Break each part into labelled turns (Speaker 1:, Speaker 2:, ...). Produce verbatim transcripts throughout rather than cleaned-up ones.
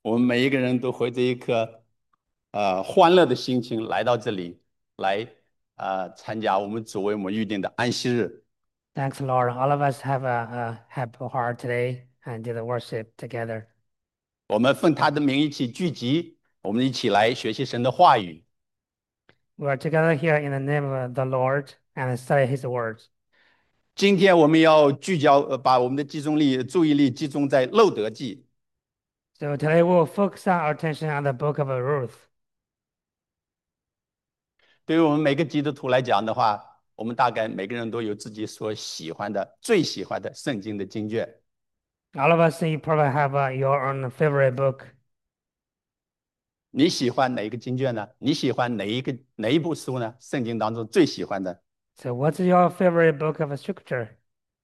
Speaker 1: 我们每一个人都怀着一颗呃欢乐的心情来到这里，来呃参加我们主为我们预定的安息日。
Speaker 2: Thanks, Lord. All of us have a, a happy heart today and do the worship together.
Speaker 1: 我们奉他的名一起聚集，我们一起来学习神的话语。
Speaker 2: We are together here in the name of the Lord and study His words.
Speaker 1: 今天我们要聚焦，呃，把我们的集中力、注意力集中在漏德记。
Speaker 2: So today we'll focus our attention on the book of Ruth.
Speaker 1: 对于我们每个基督徒来讲的话，我们大概每个人都有自己所喜欢的、最喜欢的圣经的经卷。
Speaker 2: All of us, you probably have uh, your own favorite book.
Speaker 1: 你喜欢哪一个经卷呢？你喜欢哪一个哪一部书呢？圣经当中最喜欢的？
Speaker 2: So what's your favorite book of Scripture?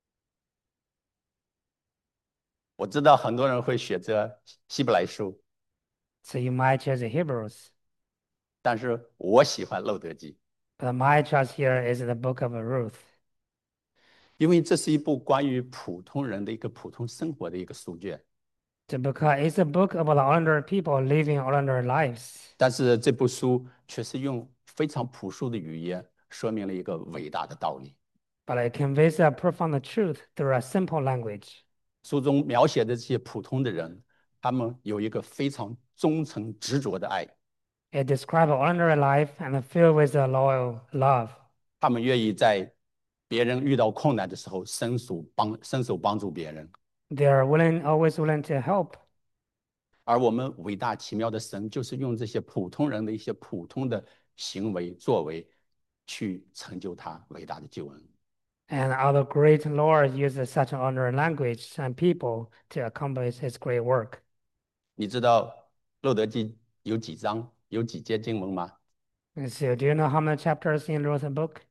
Speaker 1: 我知道很多人会选择希伯来书，
Speaker 2: So you might choose Hebrews.
Speaker 1: 但是我喜欢漏德记，
Speaker 2: But my choice here is the book of Ruth.
Speaker 1: 因为这是一部关于普通人的一个普通生活的一个书卷。
Speaker 2: So because it's a book about ordinary people living ordinary lives.
Speaker 1: 但是这部书却是用非常朴素的语言说明了一个伟大的道理。
Speaker 2: But it conveys a profound truth through a simple language.
Speaker 1: 书中描写的这些普通的人，他们有一个非常忠诚执着的爱，
Speaker 2: It describes ordinary life and filled with a loyal love.
Speaker 1: 他们愿意在别人遇到困难的时候伸手帮伸手帮助别人。
Speaker 2: They are willing, always willing to help.
Speaker 1: 而我们伟大奇妙的神，就是用这些普通人的一些普通的行为作为，去成就他伟大的救恩。
Speaker 2: And our great Lord uses such an ordinary language and people to accomplish His great work.
Speaker 1: 你知道《路德记》有几章、有几节经文吗？
Speaker 2: And so, do you know how many chapters in Ruth's book?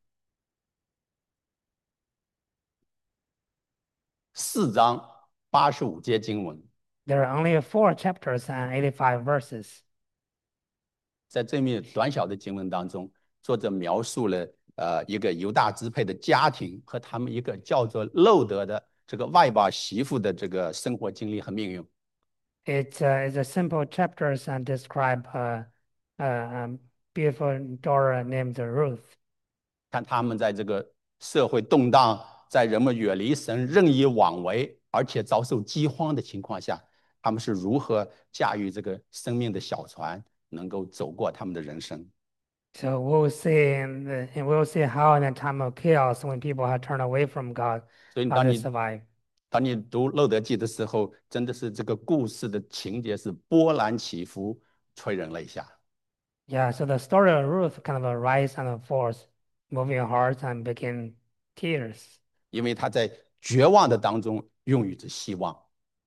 Speaker 1: 四章八十五节经文。
Speaker 2: There are only four chapters and eighty-five verses.
Speaker 1: 在这面短小的经文当中，作者描述了呃一个犹大支配的家庭和他们一个叫做路德的这个外邦媳妇的这个生活经历和命运。
Speaker 2: It uh, is a simple chapters and describe a, a, a beautiful daughter named Ruth.
Speaker 1: 看他们在这个社会动荡，在人们远离神、任意妄为，而且遭受饥荒的情况下，他们是如何驾驭这个生命的小船，能够走过他们的人生。
Speaker 2: So we'll see, in the, and we'll see how in a time of chaos, when people have turned away from God,
Speaker 1: 所以，
Speaker 2: how
Speaker 1: 当
Speaker 2: they
Speaker 1: 你
Speaker 2: survive.
Speaker 1: 当你读《路德记》的时候，真的是这个故事的情节是波澜起伏，催人泪下。
Speaker 2: Yeah, so the story of Ruth kind of a rise and a falls, moving your heart and begin tears.
Speaker 1: 因为他在绝望的当中孕育着希望。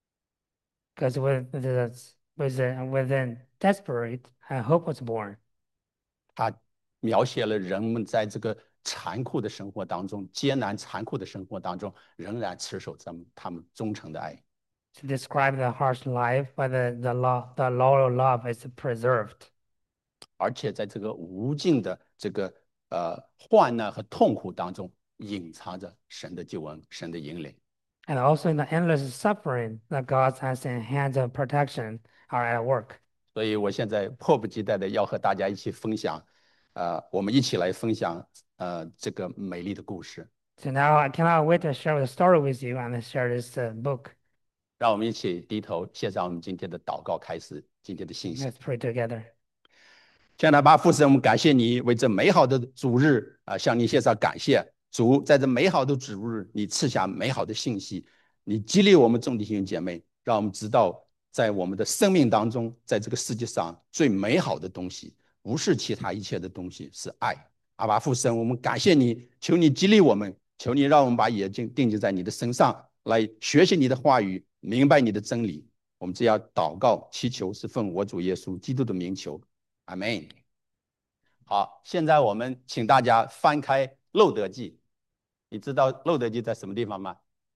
Speaker 2: Because with the with the, within desperate, a hope was born.
Speaker 1: 他描写了人们在这个残酷的生活当中、艰难残酷的生活当中，仍然持守他们他们忠诚的爱。
Speaker 2: To describe the harsh life, but the the, lo the loyal love is preserved.
Speaker 1: 而且在这个无尽的这个呃患难和痛苦当中，隐藏着神的救恩、神的引领。
Speaker 2: And also in the endless suffering that God's hands and hands of protection are at work.
Speaker 1: 所以我现在迫不及待的要和大家一起分享，呃，我们一起来分享呃这个美丽的故事。
Speaker 2: So now I cannot wait to share the story with you and share this uh, book.
Speaker 1: 让我们一起低头献上我们今天的祷告，开始今天的信息。
Speaker 2: Let's pray together.
Speaker 1: 亲爱的爸父神，我们感谢你为这美好的主日啊、呃，向你献上感谢。主，在这美好的主日，你赐下美好的信息，你激励我们众弟兄姐妹，让我们知道，在我们的生命当中，在这个世界上最美好的东西，不是其他一切的东西，是爱。阿爸父神，我们感谢你，求你激励我们，求你让我们把眼睛定睛在你的身上，来学习你的话语，明白你的真理。我们只要祷告祈求，是奉我主耶稣基督的名求。阿门。好，现在我们请大家翻开《路德记》，你知道《路德记》在什么地方吗？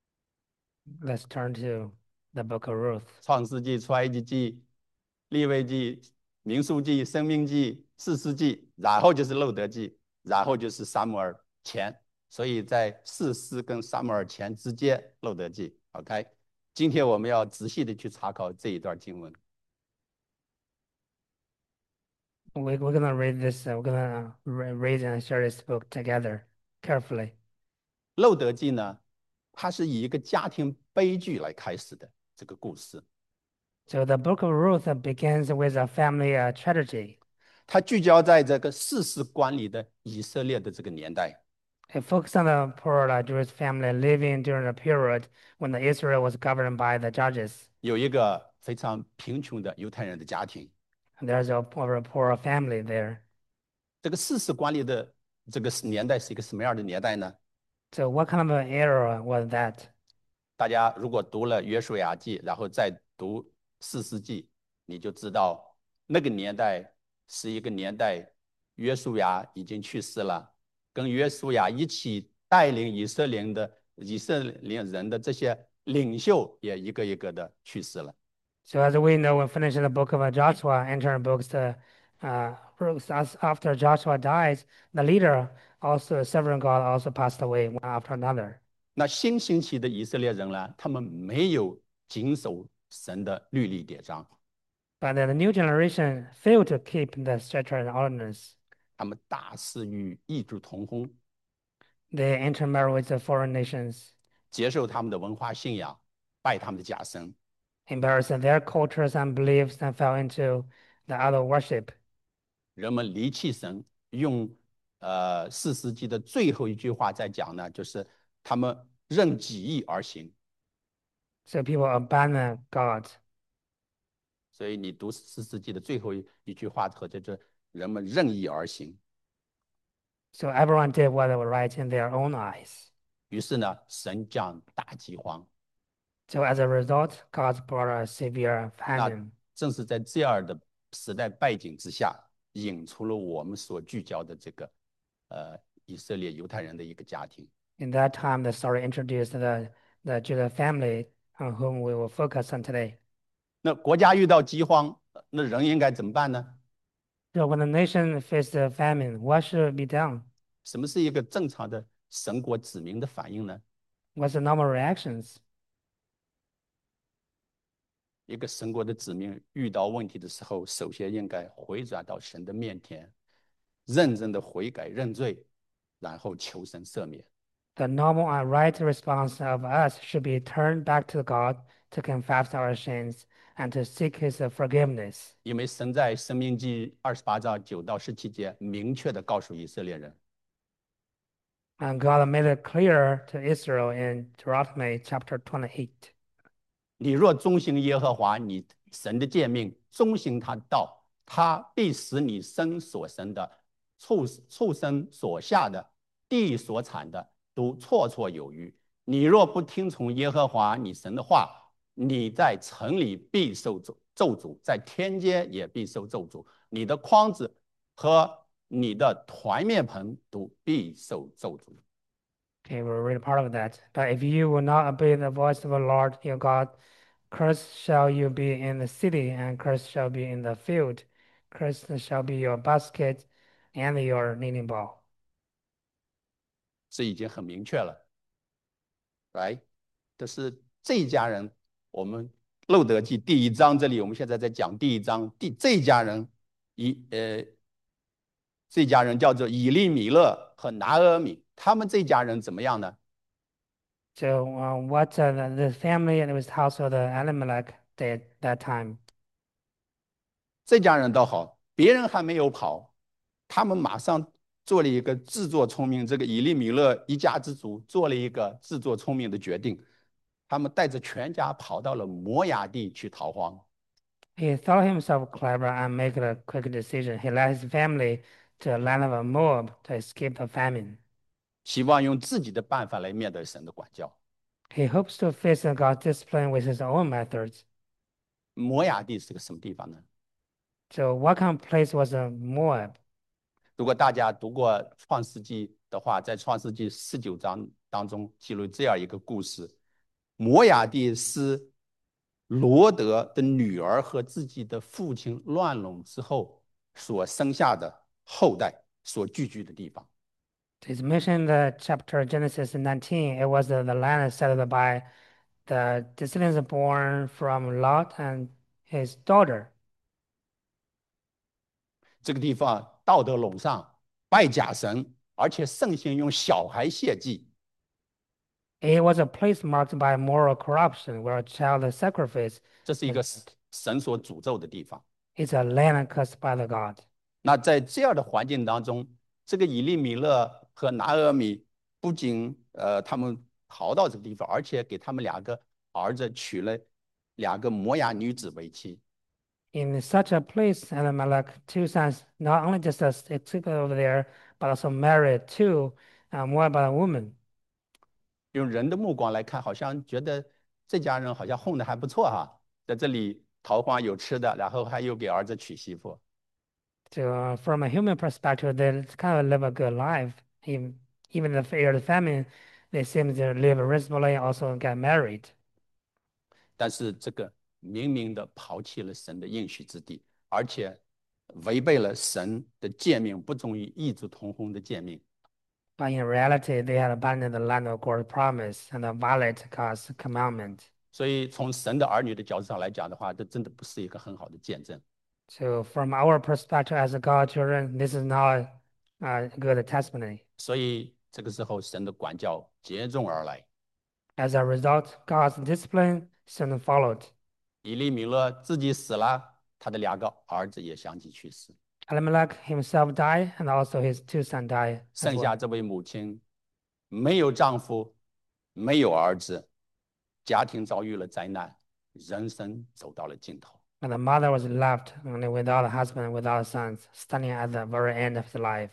Speaker 2: Let's turn to the book of Ruth.
Speaker 1: 创世纪、出埃及记、利未记、民数记、生命记、士师记，然后就是《路德记》，然后就是撒母耳前。所以在士师跟撒母耳前之间，《路德记》。OK， 今天我们要仔细的去查考这一段经文。
Speaker 2: We, we're gonna read this, uh, we're gonna re- read and share this book together carefully.
Speaker 1: 《漏德记》呢，它是以一个家庭悲剧来开始的这个故事，
Speaker 2: So the book of Ruth uh, begins with a family uh, tragedy.
Speaker 1: 它聚焦在这个世事管理的以色列的这个年代。
Speaker 2: It focuses on the poor uh, Jewish family living during a period when the Israel was governed by the judges.
Speaker 1: 有一个非常贫穷的犹太人的家庭，
Speaker 2: And there's a poor, poor family there.
Speaker 1: 这个世事管理的这个年代是一个什么样的年代呢？
Speaker 2: So what kind of an era was that?
Speaker 1: 大家如果读了《约书亚记》，然后再读《士师记》，你就知道那个年代是一个年代，约书亚已经去世了，跟约书亚一起带领以色列的以色列人的这些领袖也一个一个的去世了。
Speaker 2: So as we know, when finishing the book of uh, Joshua, entering books, uh, uh, books as- after Joshua dies, the leader also, serving God, also passed away one after another.
Speaker 1: 那新兴起的以色列人呢，他们没有谨守神的律例典章，
Speaker 2: But the new generation failed to keep the statute and ordinance.
Speaker 1: 他们大肆与异族同婚，
Speaker 2: They intermarried with the foreign nations,
Speaker 1: 接受他们的文化信仰，拜他们的假神。
Speaker 2: embraced their cultures and beliefs, and fell into the other worship.
Speaker 1: 人们离弃神，用呃四世纪的最后一句话在讲呢，就是他们任己意而行。
Speaker 2: So people abandon God.
Speaker 1: 所以你读四世纪的最后一一句话和就是人们任意而行。
Speaker 2: So everyone did what was right in their own eyes.
Speaker 1: 于是呢，神降大饥荒。
Speaker 2: So as a result, God brought a severe
Speaker 1: 那
Speaker 2: famine.
Speaker 1: 正是在这样的时代背景之下，引出了我们所聚焦的这个呃以色列犹太人的一个家庭。
Speaker 2: In that time, the story introduced the, the Judah family on whom we will focus on today.
Speaker 1: 那国家遇到饥荒，那人应该怎么办呢？
Speaker 2: So when the nation faced a famine, what should be done?
Speaker 1: 什么是一个正常的神国子民的反应呢？
Speaker 2: What's the normal reactions?
Speaker 1: 一个神国的子民遇到问题的时候，首先应该回转到神的面前，认真的悔改认罪，然后求神赦免。
Speaker 2: The normal and right response of us should be turned back to God to confess our sins and to seek His forgiveness.
Speaker 1: 因为神在申命记二十八章九到十七节明确的告诉以色列人，
Speaker 2: And God made it clear to Israel in Deuteronomy chapter twenty-eight.
Speaker 1: 你若忠行耶和华你神的诫命，忠行他的道，他必使你生所生的、畜畜生所下的、地所产的都绰绰有余。你若不听从耶和华你神的话，你在城里必受咒咒诅，在天间也必受咒诅。你的筐子和你的团面盆都必受咒诅。
Speaker 2: Okay, we'll read a part of that. But if you will not obey the voice of the Lord your God, cursed shall you be in the city, and cursed shall be in the field. Cursed shall be your basket and your kneading bowl.
Speaker 1: 这已经很明确了，来，这是这一家人。我们《路德记》第一章这里，我们现在在讲第一章，第这一家人，以呃，这家人叫做以利米勒和拿俄米，他们这家人怎么样呢？
Speaker 2: So, uh, what uh, the, the family and his household of Elimelech did that time?
Speaker 1: 这家人倒好，别人还没有跑，他们马上做了一个自作聪明。这个以利米勒一家之主做了一个自作聪明的决定，他们带着全家跑到了摩崖地去逃荒。
Speaker 2: He thought himself clever and made a quick decision. He led his family to the land of Moab to escape the famine.
Speaker 1: 希望用自己的办法来面对神的管教。
Speaker 2: He hopes to face God's discipline with his own methods.
Speaker 1: 摩崖地是个什么地方呢？
Speaker 2: So, what kind of place was uh, Moab?
Speaker 1: 如果大家读过《创世纪》的话，在《创世纪》十九章当中记录这样一个故事：摩崖地是罗德的女儿和自己的父亲乱伦之后所生下的后代所聚居的地方。
Speaker 2: It's mentioned in the chapter Genesis nineteen. It was uh, the land settled by the descendants born from Lot and his daughter.
Speaker 1: 这个地方道德沦丧，拜假神，而且盛行用小孩献祭。
Speaker 2: It was a place marked by moral corruption where child sacrifice
Speaker 1: 这是一
Speaker 2: was
Speaker 1: 个神所诅咒的地方。
Speaker 2: it's a land cursed by the God.
Speaker 1: 那在这样的环境当中，这个以利米勒和拿俄米不仅呃他们逃到这个地方，而且给他们两个儿子娶了两个摩押女子为妻。
Speaker 2: In such a place, Elimelech, two sons, not only just uh, took over there, but also married two uh, Moabite women.
Speaker 1: 用人的目光来看，好像觉得这家人好像混得还不错哈，在这里逃荒有吃的，然后还又给儿子娶媳妇。
Speaker 2: So, uh, from a human perspective, they kind of live a good life. Even, even in the fear of the famine, they seem to live reasonably, also get married.
Speaker 1: 但是这个明明的抛弃了神的应许之地，而且违背了神的诫命，不忠于异族同婚的诫命。
Speaker 2: But in reality, they had abandoned the land of God's promise and violated God's commandment.
Speaker 1: 所以从神的儿女的角度上来讲的话，这真的不是一个很好的见证。
Speaker 2: So, from our perspective as God's children, this is not a good testimony.
Speaker 1: 所以这个时候，神的管教接踵而来。
Speaker 2: As a result, God's discipline soon followed.
Speaker 1: 以利米勒自己死了，他的两个儿子也相继去世，
Speaker 2: Elimelech himself died, and also his two sons died as
Speaker 1: 剩
Speaker 2: well.
Speaker 1: 下这位母亲没有丈夫，没有儿子，家庭遭遇了灾难，人生走到了尽头。
Speaker 2: And the mother was left only without a husband, without sons, standing at the very end of his life.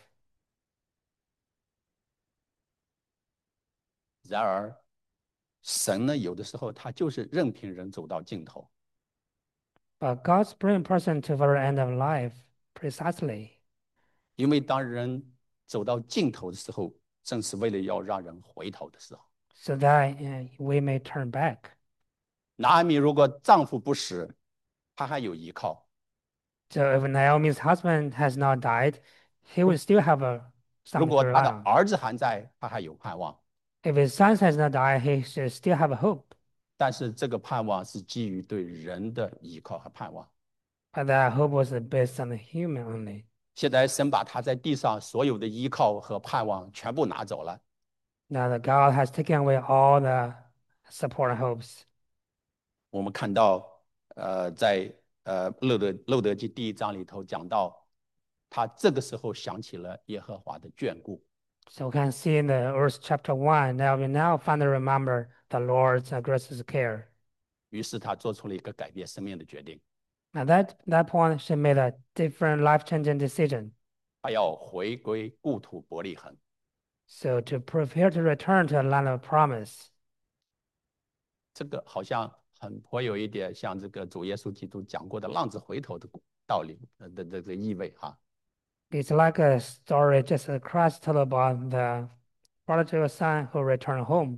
Speaker 1: 然而，神呢，有的时候他就是任凭人走到尽头，
Speaker 2: But God's bring a person to the very end of life precisely
Speaker 1: 因为当人走到尽头的时候，正是为了要让人回头的时候。
Speaker 2: so that uh, we may turn back.
Speaker 1: 拿阿米如果丈夫不死，她还有依靠；
Speaker 2: So if Naomi's husband has not died, he will still have a
Speaker 1: 如
Speaker 2: something to
Speaker 1: 果她
Speaker 2: rely
Speaker 1: 的
Speaker 2: on.
Speaker 1: 儿子还在，她还有盼望。
Speaker 2: If his son has not died, he should still have a hope.
Speaker 1: 但是这个盼望是基于对人的依靠和盼望。
Speaker 2: But that hope was based on the human only.
Speaker 1: 现在神把他在地上所有的依靠和盼望全部拿走了。
Speaker 2: Now that God has taken away all the support and hopes.
Speaker 1: 我们看到，呃，在呃路德路德记第一章里头讲到，他这个时候想起了耶和华的眷顾，
Speaker 2: So we can see in the verse chapter one, now we now finally remember the Lord's uh, gracious care.
Speaker 1: 于是他做出了一个改变生命的决定，
Speaker 2: At that, that point, she made a different life-changing decision.
Speaker 1: 他要回归故土伯利恒。
Speaker 2: So to prepare to return to the land of promise.
Speaker 1: 这个好像很颇有一点像这个主耶稣基督讲过的浪子回头的道理呃的这个意味哈。
Speaker 2: It's like a story just as Christ told about the prodigal son who returned home.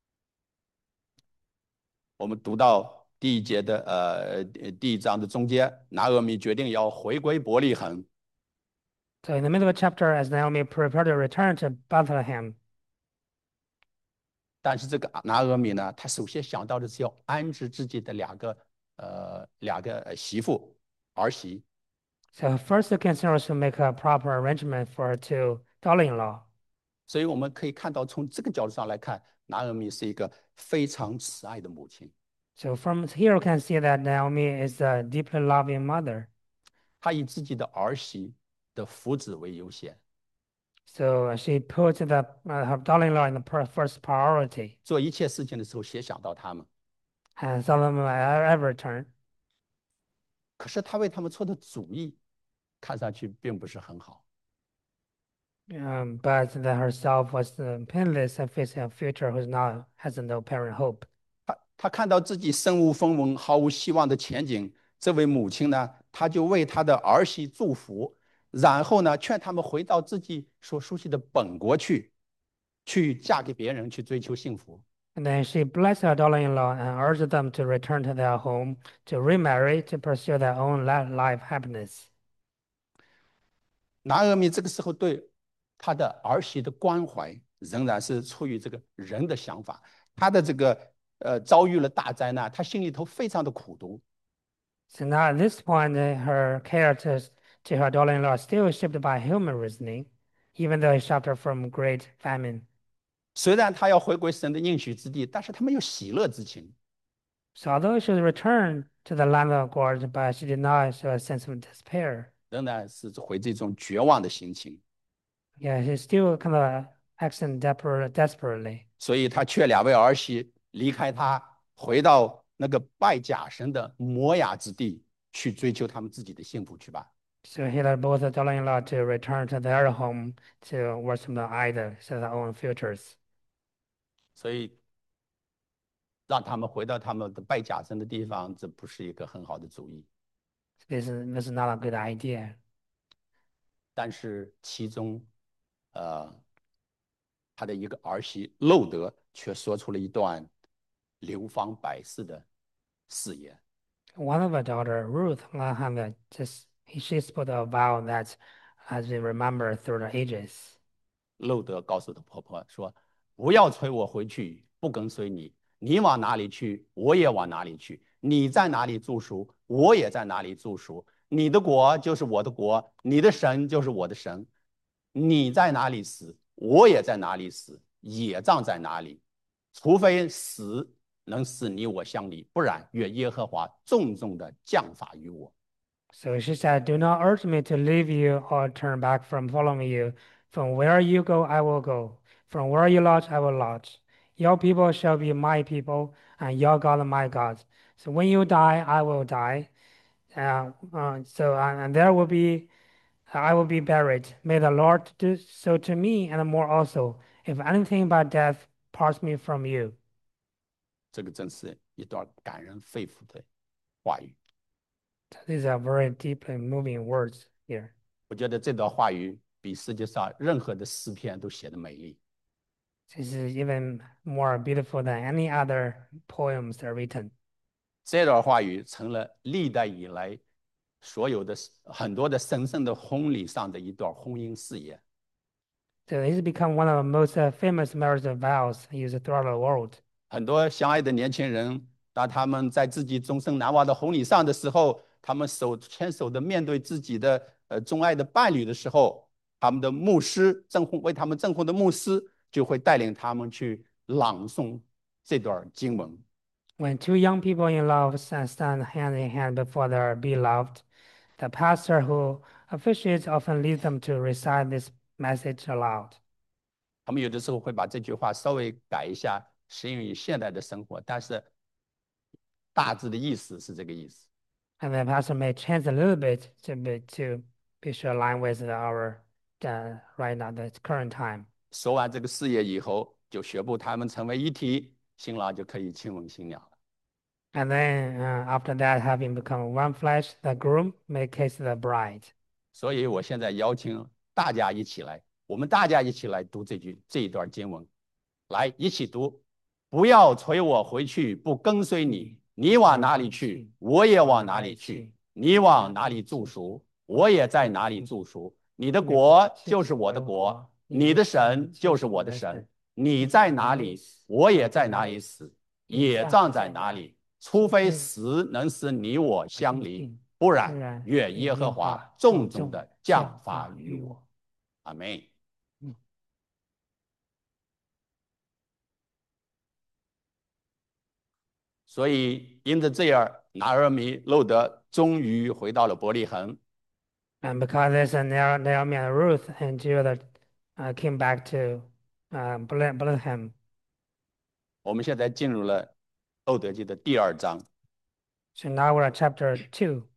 Speaker 1: 我们读到第一节的呃第一章的中间，拿俄米决定要回归伯利恒。
Speaker 2: So in the middle of the chapter, as Naomi prepared to return to Bethlehem,
Speaker 1: 但是这个拿俄米呢，他首先想到的是要安置自己的两个呃两个媳妇儿媳，
Speaker 2: so first the concern was to make a proper arrangement for her two daughter-in-law.
Speaker 1: 所以我们可以看到，从这个角度上来看，拿俄米是一个非常慈爱的母亲。
Speaker 2: So from here we can see that Naomi is a deeply loving mother.
Speaker 1: 她以自己的儿媳的福祉为优先，
Speaker 2: So she put the, uh, her daughter-in-law in the per- first priority
Speaker 1: 做一切事情的时候先想到他们。
Speaker 2: and some of them at every turn.
Speaker 1: 可是她为他们出的主意，看上去并不是很好。
Speaker 2: Um, but that herself was uh, penniless and facing a future who's not has no parent hope.
Speaker 1: 她她看到自己身无分文、毫无希望的前景，这位母亲呢，她就为她的儿媳祝福，然后呢，劝他们回到自己所熟悉的本国去，去嫁给别人，去追求幸福。
Speaker 2: And then she blessed her daughter-in-law and urged them to return to their home, to remarry, to pursue their own li- life happiness.
Speaker 1: 拿俄米这个时候对他的儿媳的关怀，仍然是出于这个人的想法。他的这个呃遭遇了大灾难，他心里头非常的苦毒。
Speaker 2: So now at this point, uh, her care to to her daughter-in-law still shaped by human reasoning, even though he stopped her from great famine.
Speaker 1: 虽然他要回归神的应许之地，但是他没有喜乐之情。
Speaker 2: So although she returned to the land of God, but she did not show a sense of despair.
Speaker 1: 仍然是回这种绝望的心情。
Speaker 2: Yeah, she still kind of acting desperate, desperately.
Speaker 1: 所以他劝两位儿媳离开他，回到那个拜假神的摩雅之地，去追求他们自己的幸福去吧。
Speaker 2: So he led both the daughter-in-law to return to their home to worship the idol, to their own futures.
Speaker 1: 所以让他们回到他们的拜假神的地方，这不是一个很好的主意。
Speaker 2: This is this is not a good idea.
Speaker 1: 但是其中，呃，他的一个儿媳漏德却说出了一段流芳百世的誓言。
Speaker 2: One of her daughter, Ruth, on the other hand, just she spoke a vow that has been remembered through the ages.
Speaker 1: 漏德告诉她婆婆说：“不要催我回去，不跟随你。你往哪里去，我也往哪里去；你在哪里住宿，我也在哪里住宿。你的国就是我的国，你的神就是我的神。你在哪里死，我也在哪里死，也葬在哪里。除非死能使你我相离，不然愿耶和华重重的降罚于我。”
Speaker 2: So she said, "Do not urge me to leave you or turn back from following you. From where you go, I will go. From where you lodge, I will lodge. Your people shall be my people, and your God my God. So when you die, I will die. Uh, uh, so uh, and there will be, I will be buried. May the Lord do so to me and more also, if anything but death parts me from you."
Speaker 1: 这个真是一段感人肺腑的话语。
Speaker 2: These are very deeply moving words here.
Speaker 1: 我觉得这段话语比世界上任何的诗篇都写得美丽。
Speaker 2: This is even more beautiful than any other poems that are written.
Speaker 1: 这段话语成了历代以来所有的很多的神圣的婚礼上的一段婚姻誓言。
Speaker 2: So it's become one of the most uh, famous marriage vows used throughout the world.
Speaker 1: 很多相爱的年轻人，当他们在自己终身难忘的婚礼上的时候，他们手牵手的面对自己的呃钟爱的伴侣的时候，他们的牧师证婚为他们证婚的牧师就会带领他们去朗诵这段经文。
Speaker 2: When two young people in love stand hand in hand before their beloved, the pastor who officiates often leads them to recite this message aloud.
Speaker 1: 他们有的时候会把这句话稍微改一下，适应于现代的生活，但是大致的意思是这个意思。
Speaker 2: And the pastor may change a little bit to be to be sure align with our uh, right now the current time.
Speaker 1: 说完这个誓言以后，就宣布他们成为一体，新郎就可以亲吻新娘了。
Speaker 2: And then uh, after that, having become one flesh, the groom may kiss the bride.
Speaker 1: 所以我现在邀请大家一起来，我们大家一起来读这句这一段经文，来一起读。不要催我回去，不跟随你。你往哪里去，我也往哪里去；你往哪里住宿，我也在哪里住宿。你的国就是我的国，你的神就是我的神。你在哪里，我也在哪里死，也葬在哪里。除非死能使你我相离，不然愿耶和华重重的降罚于我。阿门。所以因着这样，拿俄米、路德终于回到了伯利恒。
Speaker 2: And because this, uh, Naomi and Ruth and Judah uh, came back to uh, Bethlehem.
Speaker 1: 我们现在进入了路德记的第二章。
Speaker 2: So now we're at chapter two.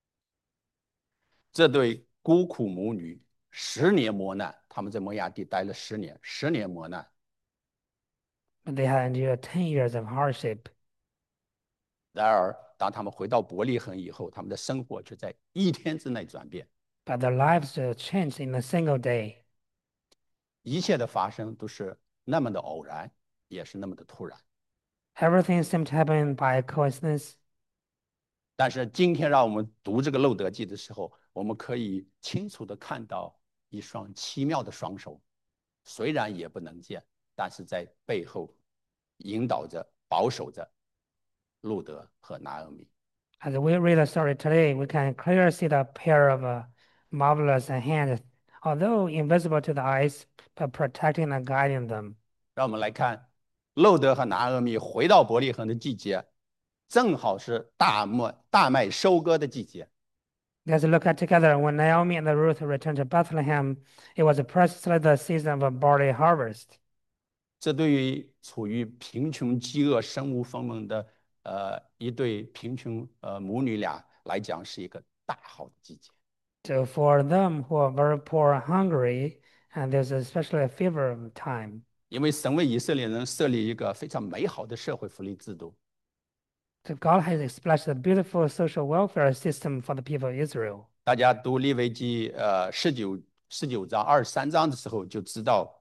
Speaker 1: 这对孤苦母女十年磨难，他们在摩亚地待了十年，十年磨难。
Speaker 2: But they had endured ten years of hardship.
Speaker 1: 然而，当他们回到伯利恒以后，他们的生活却在一天之内转变。
Speaker 2: But their lives changed in a single day.
Speaker 1: 一切的发生都是那么的偶然，也是那么的突然。
Speaker 2: Everything seemed to happen by coincidence.
Speaker 1: 但是今天让我们读这个路德记的时候，我们可以清楚的看到一双奇妙的双手，虽然也不能见，但是在背后引导着、保守着路德和拿俄米。
Speaker 2: As we read the story today, we can clearly see the pair of uh, marvelous hand, although invisible to the eyes, but protecting and guiding them.
Speaker 1: 让我们来看路德和拿俄米回到伯利恒的季节，正好是大麦大麦收割的季节。
Speaker 2: Let's look at together. When Naomi and Ruth returned to Bethlehem, it was precisely the season of barley harvest.
Speaker 1: 这对于处于贫穷、饥饿、身无分文的呃一对贫穷呃母女俩来讲，是一个大好的季节。
Speaker 2: So for them who are very poor and hungry, and there's especially a favorable time.
Speaker 1: 因为神为以色列人设立一个非常美好的社会福利制度。
Speaker 2: So God has established a beautiful social welfare system for the people of Israel.
Speaker 1: 大家读利未记呃十九十九章二十三章的时候，就知道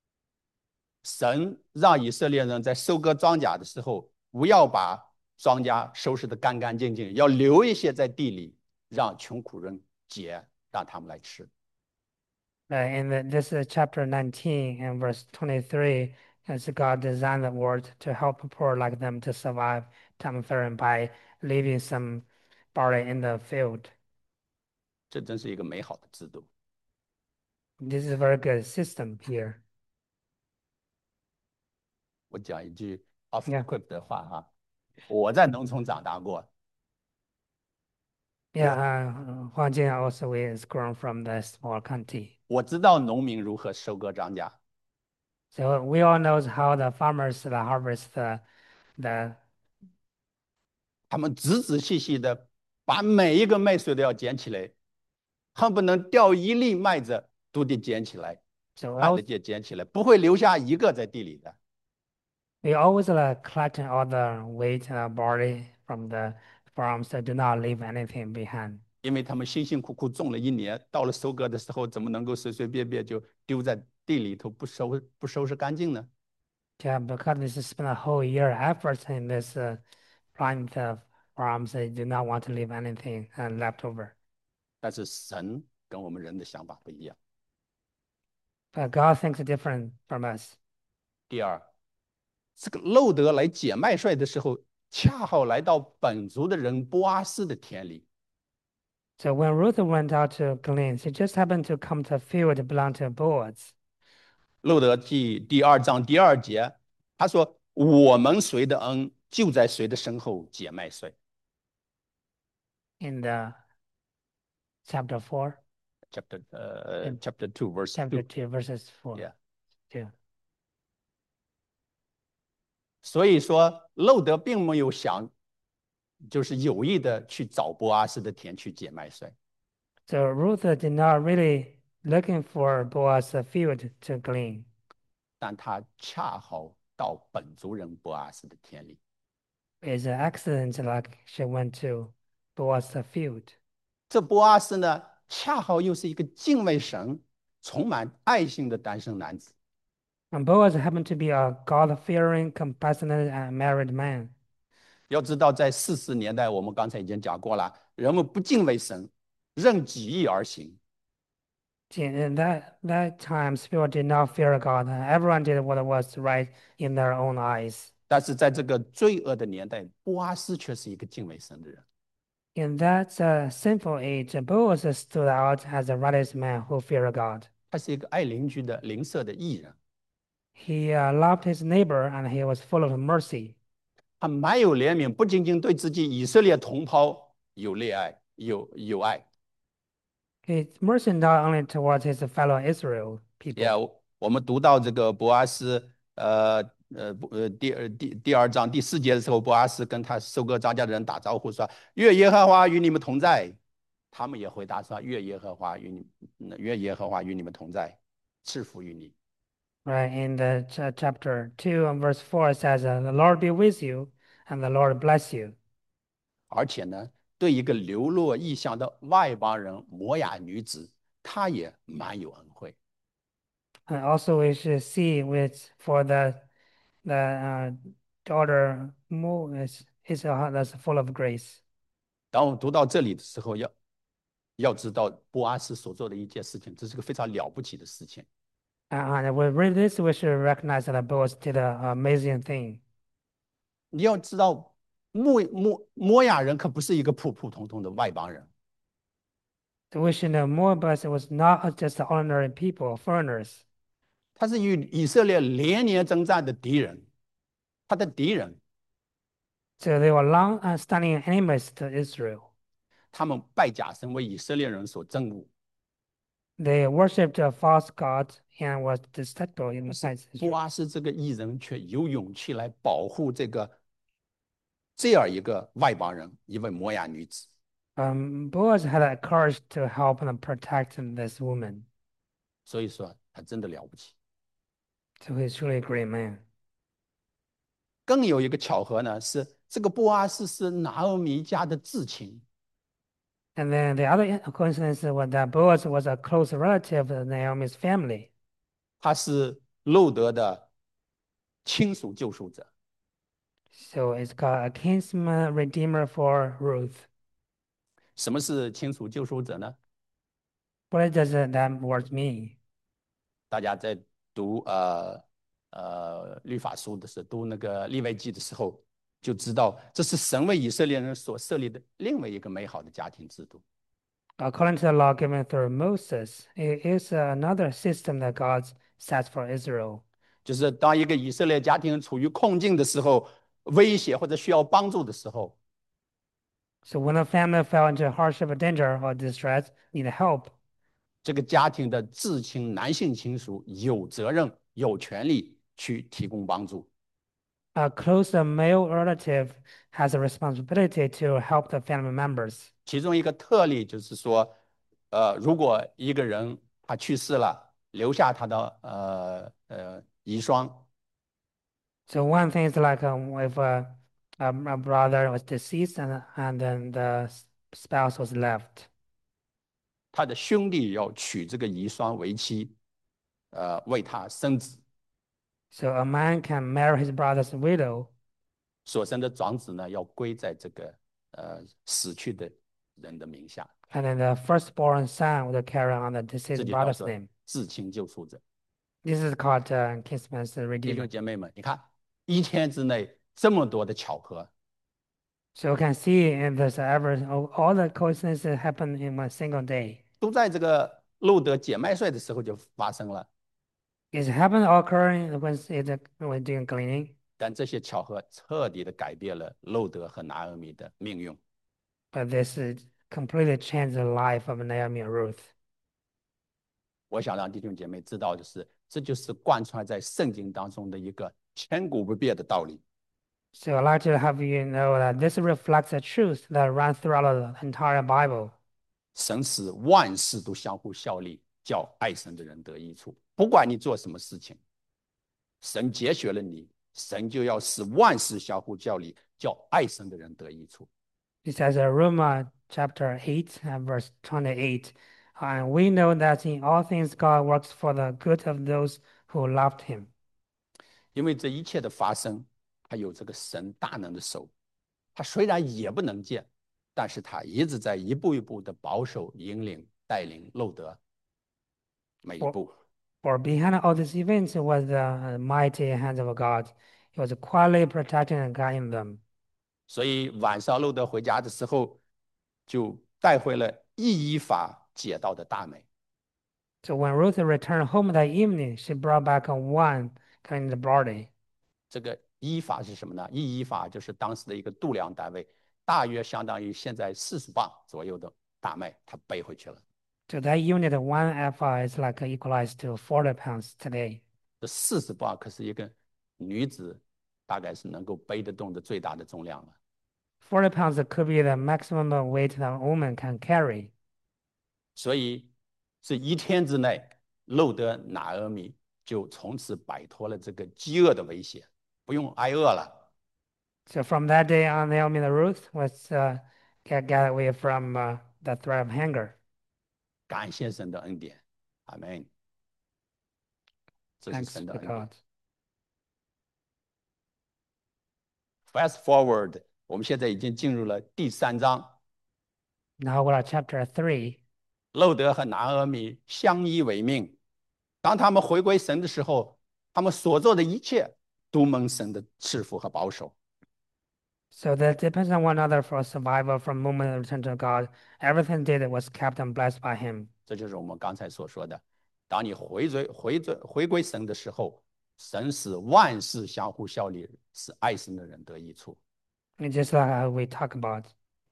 Speaker 1: 神让以色列人在收割庄稼的时候，不要把庄稼收拾得干干净净，要留一些在地里，让穷苦人结，让他们来吃。
Speaker 2: Uh, in the, this is chapter nineteen and verse twenty-three, as God designed the world to help poor like them to survive time of famine by leaving some barley in the field.
Speaker 1: 这真是一个美好的制度。
Speaker 2: This is a very good system here.
Speaker 1: 我讲一句 off
Speaker 2: Yeah.
Speaker 1: script 的话哈，我在农村长大过，
Speaker 2: Yeah, uh, Huang Jing also is grown from the small county.
Speaker 1: 我知道农民如何收割庄稼。
Speaker 2: So we all knows how the farmers uh, harvest the, the
Speaker 1: 他们仔仔细细的把每一个麦穗都要捡起来，恨不能掉一粒麦子都得捡起来，
Speaker 2: so
Speaker 1: 把
Speaker 2: also,
Speaker 1: 它捡起来，不会留下一个在地里的。
Speaker 2: we always uh, collect all the wheat uh, barley from the farms, so do not leave anything behind.
Speaker 1: 因为他们辛辛苦苦种了一年，到了收割的时候，怎么能够随随便便就丢在地里头不收不收拾干净呢？
Speaker 2: Yeah, because this is spent a whole year effort in this uh, planting the farms, they do not want to leave anything uh, left over.
Speaker 1: 但是神跟我们人的想法不一样。
Speaker 2: But God thinks different from us.
Speaker 1: 第二，这个路德来捡麦穗的时候，恰好来到本族的人波阿斯的田里。
Speaker 2: So when Ruth went out to glean, she just happened to come to a field that belonged to Boaz.
Speaker 1: 路德记第二章第二节，他说：“我们谁的恩，就在谁的身后捡麦穗。”
Speaker 2: In the chapter four,
Speaker 1: chapter 呃、
Speaker 2: in
Speaker 1: chapter two verse
Speaker 2: chapter
Speaker 1: two
Speaker 2: two, verses four,
Speaker 1: yeah。
Speaker 2: two.
Speaker 1: 所以说，路德并没有想，就是有意的去找波阿斯的田去捡麦穗，
Speaker 2: So Ruth did not really looking for Boaz's field to glean.
Speaker 1: 但他恰好到本族人波阿斯的田里。
Speaker 2: It's an accident like she went to Boaz's field.
Speaker 1: 这波阿斯呢，恰好又是一个敬畏神、充满爱心的单身男子。
Speaker 2: And Boaz happened to be a God-fearing, compassionate, and married man.
Speaker 1: 要知道，在四十年代，我们刚才已经讲过了，人们不敬畏神，任己意而行。
Speaker 2: In that that times, people did not fear God. Everyone did what was right in their own eyes.
Speaker 1: 但是在这个罪恶的年代，波阿斯却是一个敬畏神的人。
Speaker 2: In that uh, sinful age, Boaz stood out as a righteous man who feared God.
Speaker 1: 他是一个爱邻居的邻舍的义人，
Speaker 2: He uh, loved his neighbor and he was full of mercy.
Speaker 1: 他满有怜悯，不仅仅对自己以色列同胞有恋爱、有有爱。
Speaker 2: His mercy not only towards his fellow Israel people.
Speaker 1: Yeah，我们读到这个波阿斯，呃呃呃第二第第二章第四节的时候，波阿斯跟他收割庄稼的人打招呼说：“愿耶和华与你们同在。”他们也回答说：“愿耶和华与你，愿耶和华与你们同在，赐福于你。”
Speaker 2: Right, in the ch- chapter two and verse four, it says, uh, "The Lord be with you, and the Lord bless you."
Speaker 1: 而且呢，对一个流落异乡的外邦人摩雅女子，她也蛮有恩惠。
Speaker 2: And also, we should see which for the the uh, daughter Mo is is a heart that's full of grace.
Speaker 1: 当我们读到这里的时候，要要知道波阿斯所做的一件事情，这是个非常了不起的事情。
Speaker 2: And when we read this, we should recognize that Boaz did an amazing thing.
Speaker 1: 你要知道，摩摩摩亚人可不是一个普普通通的外邦人，
Speaker 2: So we should know Moabites was not just ordinary people, foreigners.
Speaker 1: 他是与以色列连年征战的敌人，他的敌人，
Speaker 2: So they were long-standing enemies to Israel.
Speaker 1: 他们拜假神为以色列人所憎恶。
Speaker 2: They worshipped a false god and was detestable in the sight of
Speaker 1: 波
Speaker 2: Israel.
Speaker 1: 阿斯这个异人却有勇气来保护这个这样一个外邦人，一位摩亚女子。
Speaker 2: Um, Boaz had the courage to help and protect this woman.
Speaker 1: 所以说他真的了不起。
Speaker 2: So he's truly a great man.
Speaker 1: 更有一个巧合呢，是这个波阿斯是拿俄米家的至亲，
Speaker 2: And then the other coincidence was that Boaz was a close relative of Naomi's family.
Speaker 1: 他是路德的亲属救赎者。
Speaker 2: So it's called a kinsman redeemer for Ruth.
Speaker 1: 什么是亲属救赎者呢？
Speaker 2: What does that word mean?
Speaker 1: 大家在读呃呃律法书的时候，读那个利未记的时候，就知道这是神为以色列人所设立的另外一个美好的家庭制度。
Speaker 2: According to the law given through Moses, it is another system that God sets for Israel.
Speaker 1: 就是当一个以色列家庭处于困境的时候、威胁或者需要帮助的时候，
Speaker 2: So when a family fell into hardship, danger, or distress, need help,
Speaker 1: 这个家庭的至亲男性亲属有责任、有权利去提供帮助。
Speaker 2: a close male relative has a responsibility to help the family members.
Speaker 1: 其中一个特例就是说，呃，如果一个人他去世了，留下他的呃呃遗孀，
Speaker 2: So one thing is like um, if a, a, a brother was deceased and, and then the s- spouse was left.
Speaker 1: 他的兄弟要娶这个遗孀为妻，呃，为他生子，
Speaker 2: So a man can marry his brother's widow,
Speaker 1: 所生的长子呢要归在这个呃死去的人的名下，
Speaker 2: and then the firstborn son will carry on the
Speaker 1: 这
Speaker 2: deceased
Speaker 1: 就叫
Speaker 2: brother's
Speaker 1: 做
Speaker 2: name.
Speaker 1: 至亲救赎者。
Speaker 2: This is called uh, kinsman's
Speaker 1: 弟
Speaker 2: redeemer.
Speaker 1: 兄姐妹们，你看一天之内这么多的巧合，
Speaker 2: So you can see in this ever all all the coincidences happen in one single day.
Speaker 1: 都在这个路德解麦穗的时候就发生了。
Speaker 2: It happened occurring when it when doing cleaning,
Speaker 1: 但这些巧合彻底的改变了路德和拿俄米的命运。
Speaker 2: but this is completely changed the life of Naomi and Ruth.
Speaker 1: 我想让弟兄姐妹知道的是，这就是贯穿在圣经当中的一个千古不变的道理。
Speaker 2: So I'd like to have you know that this reflects the truth that runs throughout the entire Bible.
Speaker 1: 神使万事都相互效力，叫爱神的人得益处。不管你做什么事情，神节选了你，神就要使万事相互效力，叫爱神的人得益处。
Speaker 2: It says in Romans chapter eight and verse twenty-eight, and we know that in all things God works for the good of those who loved him.
Speaker 1: 因为这一切的发生，他有这个神大能的手，他虽然也不能见，但是他一直在一步一步的保守、引领、带领路德每一
Speaker 2: For,
Speaker 1: 步。
Speaker 2: for behind all these events was the mighty hands of God. He was quietly protecting and guiding them.
Speaker 1: 所以晚上路德回家的时候，就带回了一依法解到的大美。
Speaker 2: So when Ruth returned home that evening, she brought back a one carrying the body.
Speaker 1: 这个依法是什么呢？一依法就是当时的一个度量单位，大约相当于现在四十磅左右的大麦，他背回去了。
Speaker 2: So that unit, one ephah, is like equalized to forty pounds today.
Speaker 1: 这四十磅可是一个女子大概是能够背得动的最大的重量了。
Speaker 2: forty pounds could be the maximum weight that a woman can carry.
Speaker 1: 所以是一天之内，路德拿俄米就从此摆脱了这个饥饿的威胁，不用挨饿了。
Speaker 2: So from that day on, Naomi and Ruth was uh, get, got away from uh, the threat of hunger.
Speaker 1: 感谢神的恩典，阿门。这是
Speaker 2: Thanks
Speaker 1: 神的
Speaker 2: to
Speaker 1: 恩典。
Speaker 2: God.
Speaker 1: Fast forward， 我们现在已经进入了第三章，
Speaker 2: Now we're at chapter three.
Speaker 1: 路德和拿俄米相依为命。当他们回归神的时候，他们所做的一切都蒙神的赐福和保守。
Speaker 2: So that depends on one another for survival from moment of return to God. Everything did was kept and blessed by Him.
Speaker 1: 这就是我们刚才所说的，当你回追回追回归神的时候，神使万事相互效力，使爱神的人得益处。
Speaker 2: And just like how we talk about.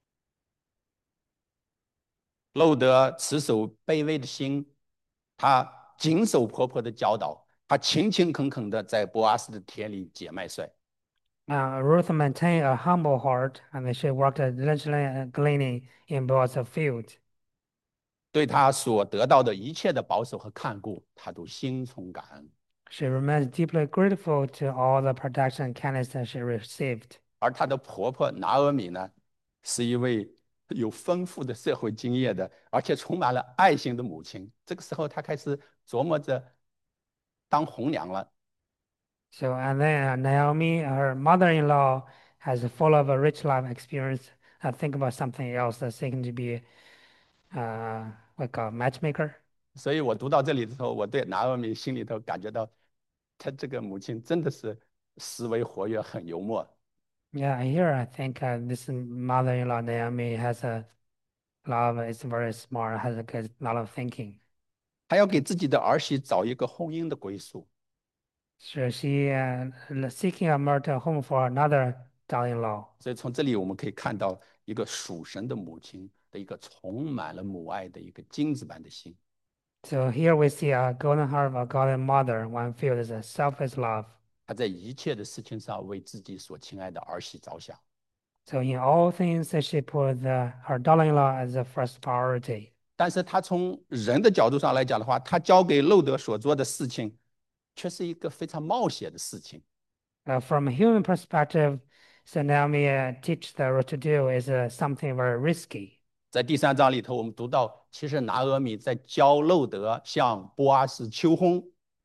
Speaker 1: 路德持守卑微的心，他谨守婆婆的教导，他勤勤恳恳的在波阿斯的田里捡麦穗。
Speaker 2: Uh, Ruth maintained a humble heart, and she worked diligently at gleaning in Boaz's field.
Speaker 1: 对他所得到的一切的保守和看顾，他都心存感恩。
Speaker 2: She remains deeply grateful to all the protection and kindness that she received.
Speaker 1: 而她的婆婆拿俄米呢，是一位有丰富的社会经验的，而且充满了爱心的母亲。这个时候，她开始琢磨着当红娘了。
Speaker 2: So, and then uh, Naomi, her mother-in-law, has full of a rich life experience. I think about something else that's seeking to be uh, like a matchmaker.
Speaker 1: 所以我读到这里的时候，我对拿俄米心里头感觉到，她这个母亲真的是思维活跃，很幽默。
Speaker 2: Yeah, here I think uh, this mother-in-law Naomi has a lot of, is very smart, has a good lot of thinking.
Speaker 1: 她要给自己的儿媳找一个婚姻的归宿。
Speaker 2: So she uh, seeking a marital home for another daughter-in-law.
Speaker 1: 所以从这里我们可以看到一个属神的母亲的一个充满了母爱的一个金子般的心。
Speaker 2: So here we see a golden heart of a golden mother, one filled with a selfless love.
Speaker 1: 她在一切的事情上为自己所亲爱的儿媳着想。
Speaker 2: So in all things, she put the, her daughter-in-law as the first priority.
Speaker 1: 但是她从人的角度上来讲的话，她交给路德所做的事情，却是一个非常冒险的事情。
Speaker 2: Uh, from a human perspective, so Naomi uh, teach the what to do is uh, something very risky.
Speaker 1: 在第三章里头，我们读到，其实拿俄米在教路德向波阿斯求婚。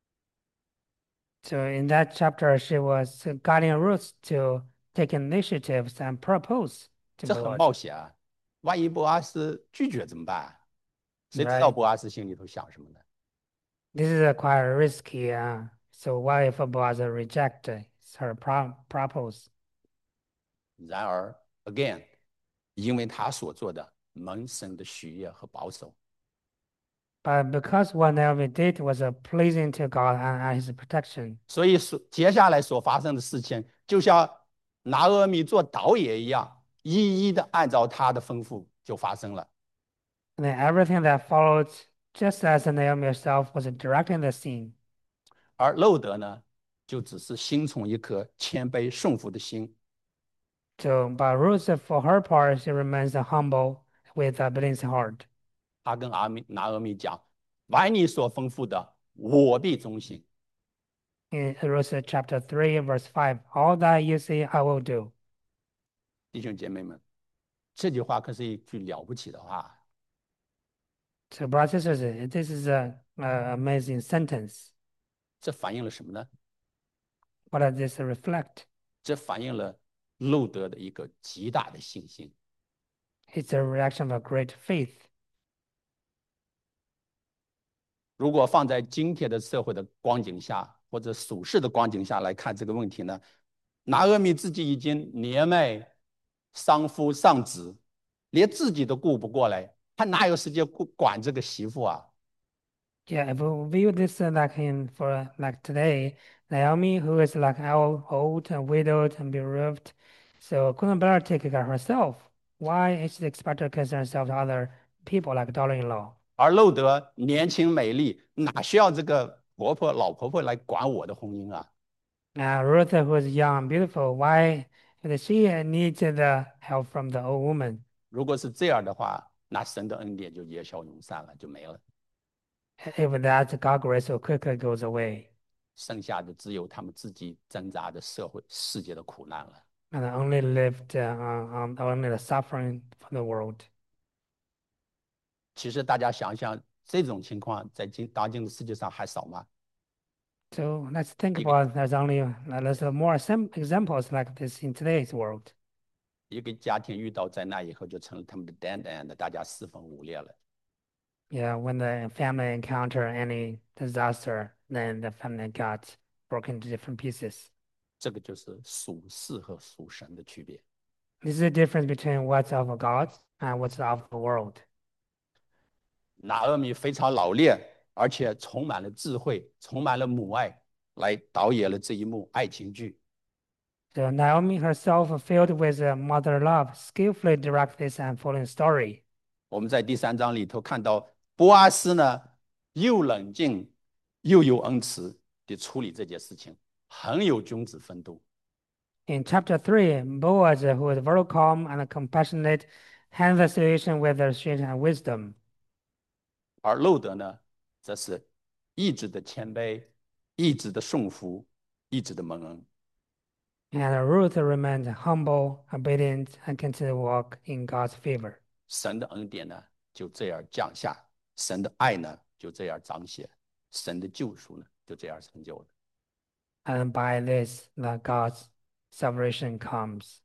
Speaker 2: So in that chapter, she was guiding Ruth to take initiatives and propose to
Speaker 1: 这很
Speaker 2: Boaz,
Speaker 1: 冒险啊！万一波阿斯拒绝怎么办？谁知道
Speaker 2: right?
Speaker 1: 波阿斯心里头想什么呢？
Speaker 2: This is uh, quite risky. Uh, so what if Boaz reject her pro propose?
Speaker 1: 然而，again，因为他所做的蒙神的许悦和保守，
Speaker 2: But because what Naomi did was uh, pleasing to God and, and His protection,
Speaker 1: 所以所接下来所发生的事情，就像拿俄米做导演一样，一一的按照他的吩咐就发生了。
Speaker 2: and then everything that followed, just as Naomi herself was directing the scene.
Speaker 1: 而路德呢，就只是心存一颗谦卑顺服的心。
Speaker 2: So, but Ruth, for her part, she remains humble with a balanced heart.
Speaker 1: 他跟阿米拿俄米讲：凡你所吩咐的，我必遵行。
Speaker 2: In Ruth chapter three, verse five, all that you say, I will do.
Speaker 1: 弟兄姐妹们，这句话可是一句了不起的话。
Speaker 2: So, brothers and sisters, this is an amazing sentence.
Speaker 1: 这反映了什么呢？
Speaker 2: What does this reflect?
Speaker 1: 这反映了路德的一个极大的信心。
Speaker 2: It's a reaction of a great faith.
Speaker 1: 如果放在今天的社会的光景下，或者属世的光景下来看这个问题呢，拿俄米自己已经年迈、丧夫丧子，连自己都顾不过来，他哪有时间管这个媳妇啊？
Speaker 2: Yeah, if we view this uh, like in for like today, Naomi, who is like old, old and widowed and bereaved, so couldn't better take care of herself. Why is she expected to concern herself to other people like daughter-in-law?
Speaker 1: 而路德年轻美丽，哪需要这个婆婆老婆婆来管我的婚姻啊？
Speaker 2: Uh, Ruth, who is young and beautiful, why does she need the help from the old woman?
Speaker 1: 如果是这样的话，那神的恩典就烟消云散了，就没了。
Speaker 2: If that God grace so quickly goes away,
Speaker 1: 剩下的只有他们自己挣扎的社会世界的苦难了。
Speaker 2: and only lived uh, on only the suffering for the world.
Speaker 1: 其实大家想想，这种情况在今当今的世界上还少吗？
Speaker 2: So let's think
Speaker 1: 一个
Speaker 2: about there's only uh, there's more sem- examples like this in today's world.
Speaker 1: 一个家庭遇到灾难以后，就成了他们的 dead end，大家四分五裂了。
Speaker 2: Yeah, when the family encounter any disaster, then the family got broken into different pieces.
Speaker 1: 这个就是属世和属神的区别。
Speaker 2: This is the difference between what's of God and what's of the world.
Speaker 1: 拿俄米非常老练，而且充满了智慧，充满了母爱，来导演了这一幕爱情剧。
Speaker 2: So Naomi herself, filled with uh, mother love, skillfully directs this unfolding story.
Speaker 1: 我们在第三章里头看到，波阿斯呢又冷静又有恩慈地处理这件事情，很有君子风度。
Speaker 2: In chapter three, Boaz, uh, who is very calm and compassionate, handles the situation with their strength and wisdom.
Speaker 1: 而路德呢，则是一直的谦卑，一直的顺服，一直的蒙恩。
Speaker 2: And Ruth remains humble, obedient, and continues to walk in God's favor.
Speaker 1: 神的恩典呢就这样降下，神的爱呢就这样彰显，神的救赎呢就这样成就了。
Speaker 2: And by this, the God's salvation comes.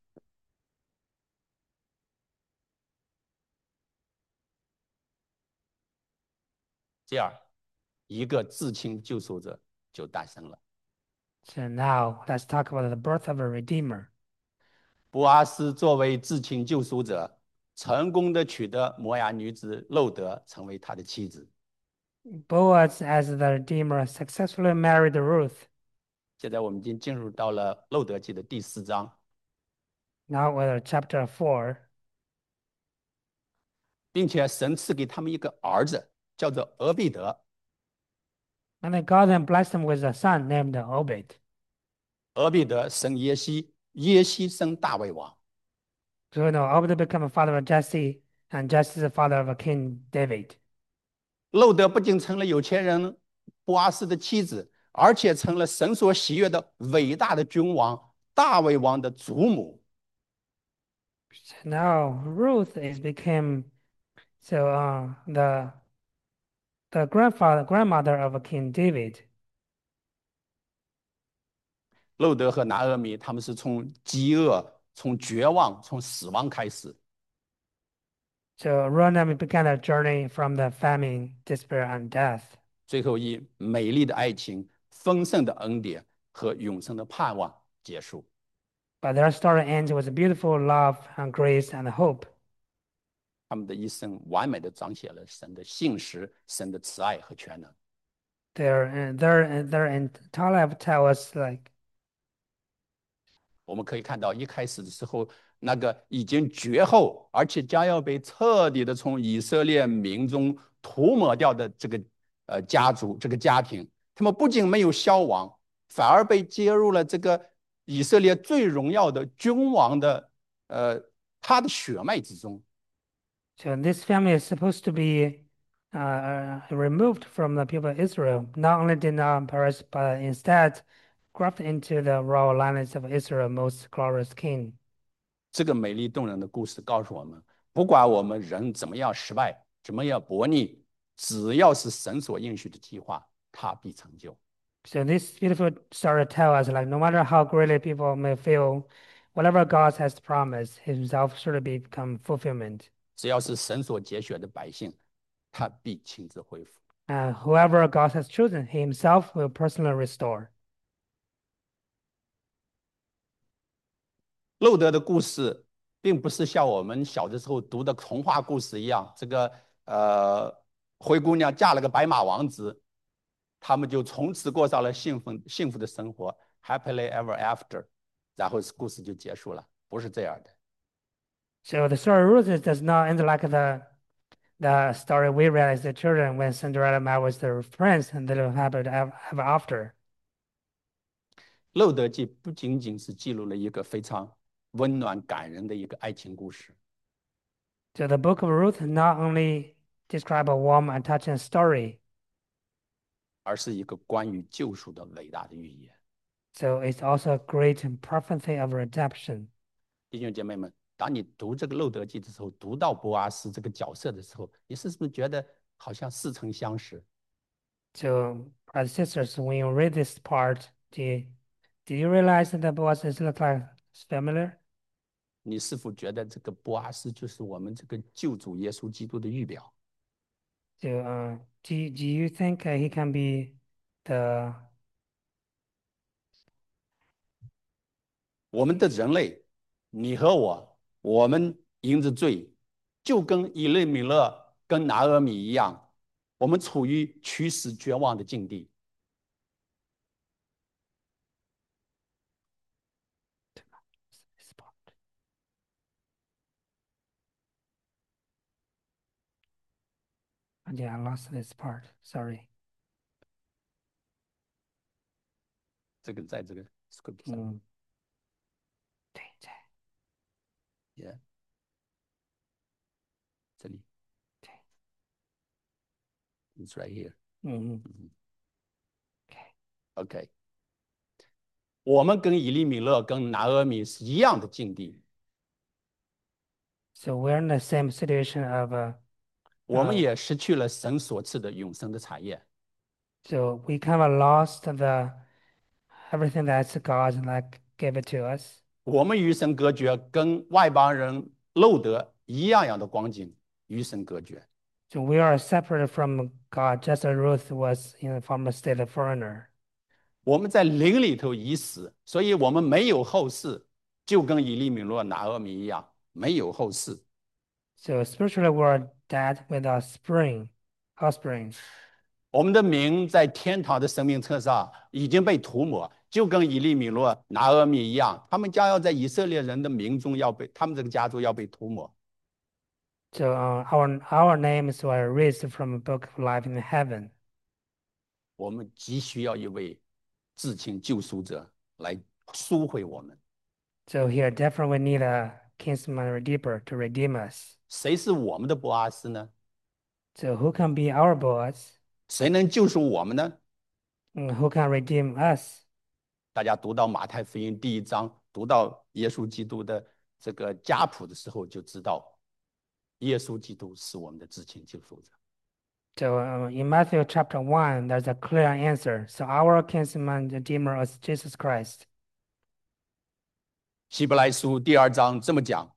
Speaker 1: 这样，一个至亲救赎者就诞生了。
Speaker 2: So now let's talk about the birth of a redeemer.
Speaker 1: 波阿斯作为至亲救赎者，成功的取得摩押女子路德成为他的妻子。
Speaker 2: Boaz, as the redeemer, successfully married Ruth.
Speaker 1: 现在我们已经进入到了路德记的第四章，
Speaker 2: Now we're chapter four.
Speaker 1: 并且神赐给他们一个儿子，叫做俄必德。
Speaker 2: And then God then blessed him with a son named Obed.
Speaker 1: 俄必德生耶西，耶西生大卫王。
Speaker 2: So you know, Obed became a father of Jesse, and Jesse is the father of King David.
Speaker 1: 路德不仅成了有钱人波阿斯的妻子，而且成了神所喜悦的伟大的君王大卫王的祖母。
Speaker 2: So now Ruth is became so uh, the the grandfather grandmother of King David.
Speaker 1: 路德和拿俄米他们是从饥饿、从绝望、从死亡开始，
Speaker 2: So Ronami began a journey from the famine, despair, and death.
Speaker 1: 最后以美丽的爱情、丰盛的恩典和永生的盼望结束。
Speaker 2: But their story ends with beautiful love and grace and hope.
Speaker 1: 他们的一生完美的彰显了神的信实、神的慈爱和全能。
Speaker 2: Their their their entire life tell us like
Speaker 1: 我们可以看到，一开始的时候，那个已经绝后，而且将要被彻底的从以色列民中涂抹掉的这个呃家族、这个家庭，他们不仅没有消亡，反而被接入了这个以色列最荣耀的君王的呃他的血脉之中。
Speaker 2: so this family is supposed to be uh, removed from the people of Israel. Not only did not perish, but instead grafted into the royal lineage of Israel, most glorious King.
Speaker 1: 这个美丽动人的故事告诉我们，不管我们人怎么样失败，怎么样悖逆，只要是神所应许的计划，他必成就。
Speaker 2: So this beautiful story tells us like no matter how greatly people may feel, whatever God has promised, Himself surely become fulfillment.
Speaker 1: 只要是神所拣选的百姓，他必亲自恢复。
Speaker 2: And whoever God has chosen, He Himself will personally restore.
Speaker 1: 路德的故事，并不是像我们小的时候读的童话故事一样，这个呃灰姑娘嫁了个白马王子，他们就从此过上了幸福幸福的生活 ，happily ever after，然后故事就结束了，不是这样的。
Speaker 2: So the story of Ruth does not end like the the story we read as the children when Cinderella marries the prince and they live happily ever ever after.
Speaker 1: 路德记不仅仅是记录了一个非常温暖感人的一个爱情故事，
Speaker 2: So the book of Ruth not only describe a warm and touching story,
Speaker 1: 而是一个关于救赎的伟大的预言。
Speaker 2: so it's also a great prophecy of redemption.
Speaker 1: 弟兄姐妹们，当你读这个《路德记》的时候，读到波阿斯这个角色的时候，你是不是觉得好像似曾相识？
Speaker 2: So, brothers and sisters, when you read this part, do you, do you realize that the boss is look like familiar?
Speaker 1: 你是否觉得这个波阿斯就是我们这个救主耶稣基督的预表？
Speaker 2: So, uh, do you, do you think uh, he can be the
Speaker 1: 我们的人类，你和我我们因着罪，就跟以利米勒、跟拿俄米一样，我们处于屈死绝望的境地。
Speaker 2: This part. Yeah, I lost this part. Sorry.
Speaker 1: 这个在这个 script 上，
Speaker 2: 嗯，对，在，
Speaker 1: yeah, 这里
Speaker 2: 对，
Speaker 1: ，it's right here。
Speaker 2: 嗯嗯
Speaker 1: 嗯
Speaker 2: ，OK。
Speaker 1: OK，我们跟以利米勒、跟拿俄米是一样的境地，
Speaker 2: So we're in the same situation of uh,
Speaker 1: 我们
Speaker 2: uh
Speaker 1: 也失去了神所赐的永生的产业。
Speaker 2: so we kind of lost the everything that's God like gave it to us.
Speaker 1: 我们与神隔绝，跟外邦人漏得一样样的光景，与神隔绝。
Speaker 2: So we are separated from God, just as Ruth was in the former state of foreigner.
Speaker 1: 我们在灵里头已死，所以我们没有后世，就跟以利米勒、拿俄米一样，没有后世。
Speaker 2: So spiritually we're dead without spring, offspring.
Speaker 1: 我们的名在天堂的生命册上已经被涂抹，就跟以利米勒、拿俄米一样，他们将要在以色列人的名中要被，他们这个家族要被涂抹。
Speaker 2: So uh, our our names were erased from the book of life in heaven.
Speaker 1: 我们急需要一位至亲救赎者来赎回我们。
Speaker 2: So here definitely we need a kinsman redeemer to redeem us.
Speaker 1: 谁是我们的波阿斯呢？
Speaker 2: So who can be our boss?
Speaker 1: 谁能救赎我们呢？
Speaker 2: Mm, who can redeem us?
Speaker 1: 大家读到马太福音第一章，读到耶稣基督的这个家谱的时候，就知道耶稣基督是我们的至亲救赎者。
Speaker 2: So uh, in Matthew chapter one, there's a clear answer. So our kinsman redeemer is Jesus Christ.
Speaker 1: 希伯来书第二章这么讲，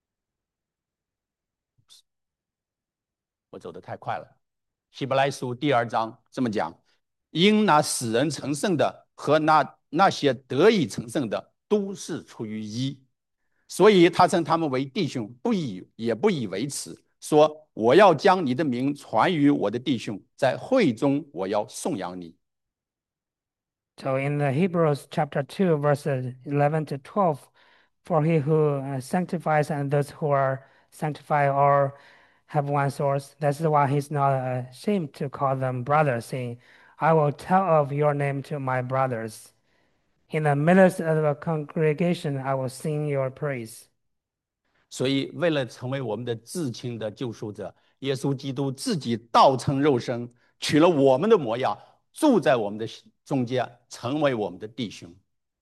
Speaker 1: 我走得太快了。希伯来书第二章这么讲：因那使人成圣的和那那些得以成圣的，都是出于一，所以他称他们为弟兄，不以也不以为耻，说我要将你的名传于我的弟兄，在会中我要颂扬你。
Speaker 2: So in the Hebrews chapter two, verses eleven to twelve, for he who uh, sanctifies and those who are sanctified or have one source, that's why he's not ashamed to call them brothers, saying, I will tell of your name to my brothers. In the midst of a congregation, I will sing your praise.
Speaker 1: 所以，为了成为我们的至亲的救赎者，耶稣基督自己道成肉身，取了我们的模样，住在我们的中间，成为我们的弟兄。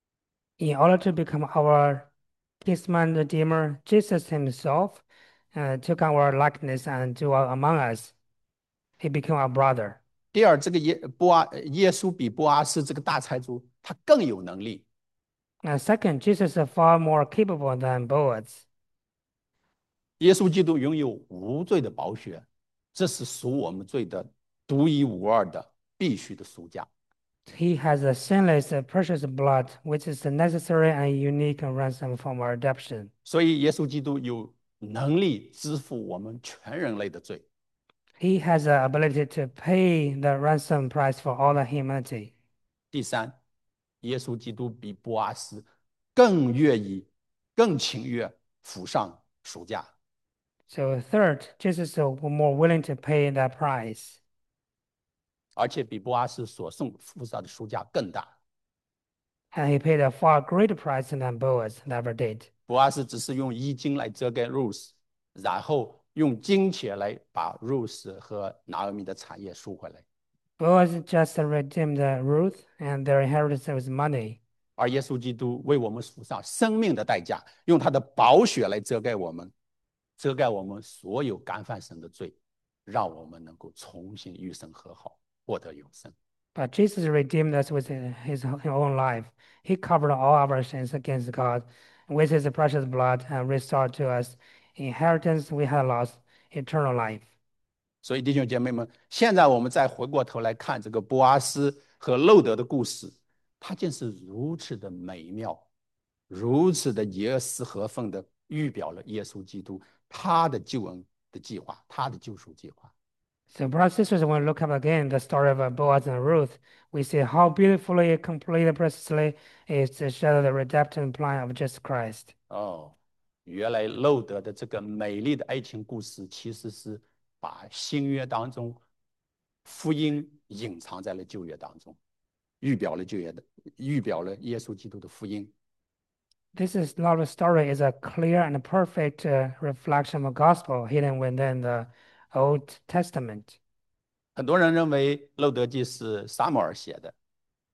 Speaker 2: In order to become our kinsman redeemer, Jesus himself uh, took our likeness and dwelt among us. He became our brother.
Speaker 1: 第二，这个耶波阿耶稣比波阿斯这个大财主，他更有能力。
Speaker 2: And second, Jesus is far more capable than Boaz.
Speaker 1: 耶稣基督拥有无罪的宝血，这是赎我们罪的独一无二的必须的赎价。
Speaker 2: He has a sinless, uh, precious blood, which is the necessary and unique ransom from our redemption.
Speaker 1: 所以，耶稣基督有能力支付我们全人类的罪。
Speaker 2: He has the ability to pay the ransom price for all the humanity.
Speaker 1: 第三，耶稣基督比波阿斯更愿意、更情愿付上赎价。
Speaker 2: So third, Jesus is more willing to pay that price.
Speaker 1: 而且比波阿斯所送付上的赎价更大。
Speaker 2: And he paid a far greater price than Boaz ever did.
Speaker 1: 波阿斯只是用衣襟来遮盖 Ruth， 然后用金钱来把 Ruth 和拿俄米的产业赎回来。
Speaker 2: Boaz just redeemed Ruth and their inheritance was money.
Speaker 1: 而耶稣基督为我们付上生命的代价，用他的宝血来遮盖我们，遮盖我们所有干犯神的罪，让我们能够重新与神和好，获得永生。
Speaker 2: But Jesus redeemed us with his own life. He covered all our sins against God with his precious blood and restored to us inheritance we had lost, eternal life.
Speaker 1: 所以弟兄姐妹们，现在我们再回过头来看这个波阿斯和路德的故事，它竟是如此的美妙，如此的严丝合缝的预表了耶稣基督他的救恩的计划，他的救赎计划。
Speaker 2: So, brothers and sisters, when we look up again the story of uh, Boaz and Ruth, we see how beautifully, completely, precisely is to show the redemption plan of Jesus Christ.
Speaker 1: 哦，原来路德的这个美丽的爱情故事，其实是把新约当中福音隐藏在了旧约当中，预表了旧约的，预表了耶稣基督的福音。
Speaker 2: This is love story is a clear and perfect uh, reflection of the gospel hidden within the Old Testament.
Speaker 1: 很多人认为《路德记》是撒母耳写的，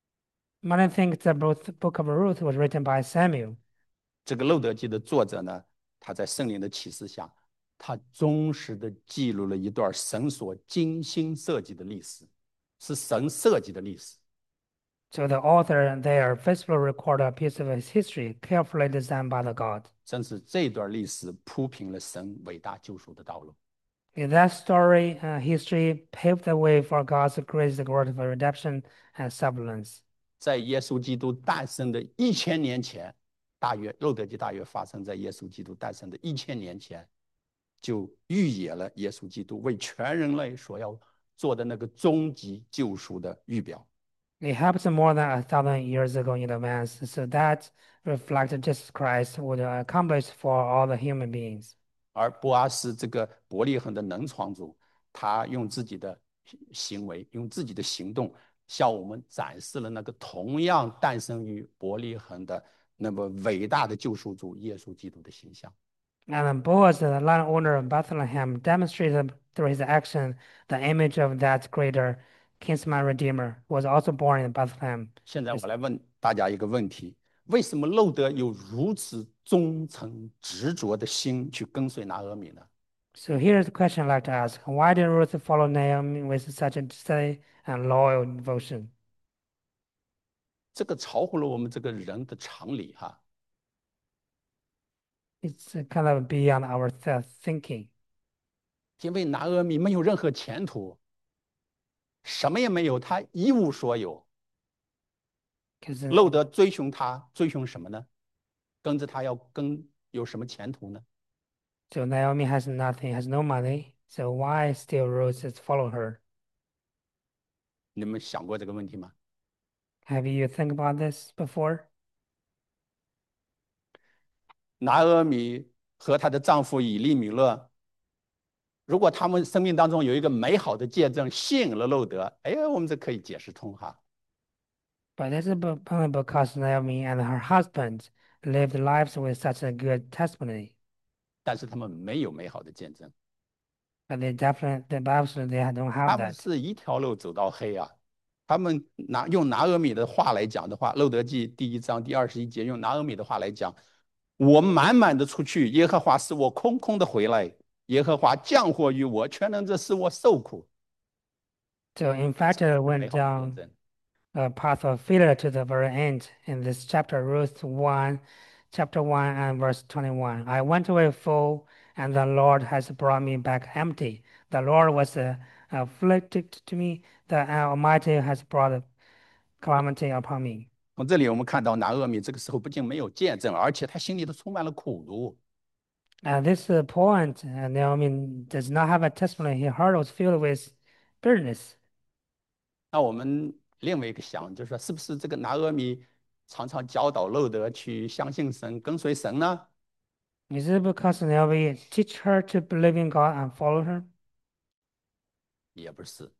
Speaker 2: Many think the book book of Ruth was written by Samuel.
Speaker 1: 这个《路德记》的作者呢，他在圣灵的启示下，他忠实的记录了一段神所精心设计的历史，是神设计的历史。
Speaker 2: So the author there faithfully recorded a piece of his history carefully designed by the God.
Speaker 1: 正是这段历史铺平了神伟大救赎的道路。
Speaker 2: In that story, uh, history paved the way for God's grace, growth of redemption and sublance.
Speaker 1: 在耶稣基督诞生的一千年前，大约路德记大约发生在耶稣基督诞生的一千年前，就预演了耶稣基督为全人类所要做的那个终极救赎的预表。
Speaker 2: It happened more than a thousand years ago in advance, so that reflected Jesus Christ would accomplish for all the human beings.
Speaker 1: 而波阿斯这个伯利恒的能创主，他用自己的行为，用自己的行动，向我们展示了那个同样诞生于伯利恒的那么伟大的救赎主耶稣基督的形象。
Speaker 2: And Boaz, the landowner of Bethlehem, demonstrated through his action the image of that greater kinsman redeemer who was also born in Bethlehem.
Speaker 1: 现在我来问大家一个问题：为什么路德有如此忠诚执着的心去跟随拿俄米呢？
Speaker 2: So here's the question I'd like to ask. Why did Ruth follow Naomi with such a steady and loyal devotion?
Speaker 1: 这个超乎了我们这个人的常理哈。
Speaker 2: It's uh, kind of beyond our th- thinking.
Speaker 1: 因为拿俄米没有任何前途，什么也没有，他一无所有。
Speaker 2: Because
Speaker 1: 路德追寻他，追寻什么呢？跟着他要跟有什么前途呢？
Speaker 2: so Naomi has nothing, has no money. So why still Ruth is follow her?
Speaker 1: 你们想过这个问题吗？
Speaker 2: Have you think about this before?
Speaker 1: 拿俄米和她的丈夫以利米勒，如果他们生命当中有一个美好的见证，吸引了路德，哎，我们这可以解释通哈。
Speaker 2: But this is be- only because Naomi and her husband lived lives with such a good testimony.
Speaker 1: 但是他们没有美好的见证，
Speaker 2: But they definitely, the Bible says they don't have
Speaker 1: 他们
Speaker 2: that.
Speaker 1: 是一条路走到黑啊。他们拿用拿俄米的话来讲的话，《路德记》第一章第二十一节，用拿俄米的话来讲，我满满的出去，耶和华使我空空的回来，耶和华降祸于我，全能者使我受苦。
Speaker 2: So in fact, it
Speaker 1: 美
Speaker 2: went
Speaker 1: 好的见
Speaker 2: down
Speaker 1: 证。
Speaker 2: a path of failure to the very end in this chapter, Ruth one, chapter one and verse twenty-one. I went away full, and the Lord has brought me back empty. The Lord was uh, afflicted to me, the Almighty has brought calamity upon me.
Speaker 1: 从这里我们看到，拿俄米这个时候不仅没有见证，而且他心里都充满了苦毒。
Speaker 2: At this uh, point, uh, Naomi does not have a testimony. Her heart was filled with bitterness.
Speaker 1: 那我们另外一个想，就是说，是不是这个拿俄米常常教导路德去相信神、跟随神呢？
Speaker 2: Is it because Naomi teach her to believe in God and follow her?
Speaker 1: 也不是，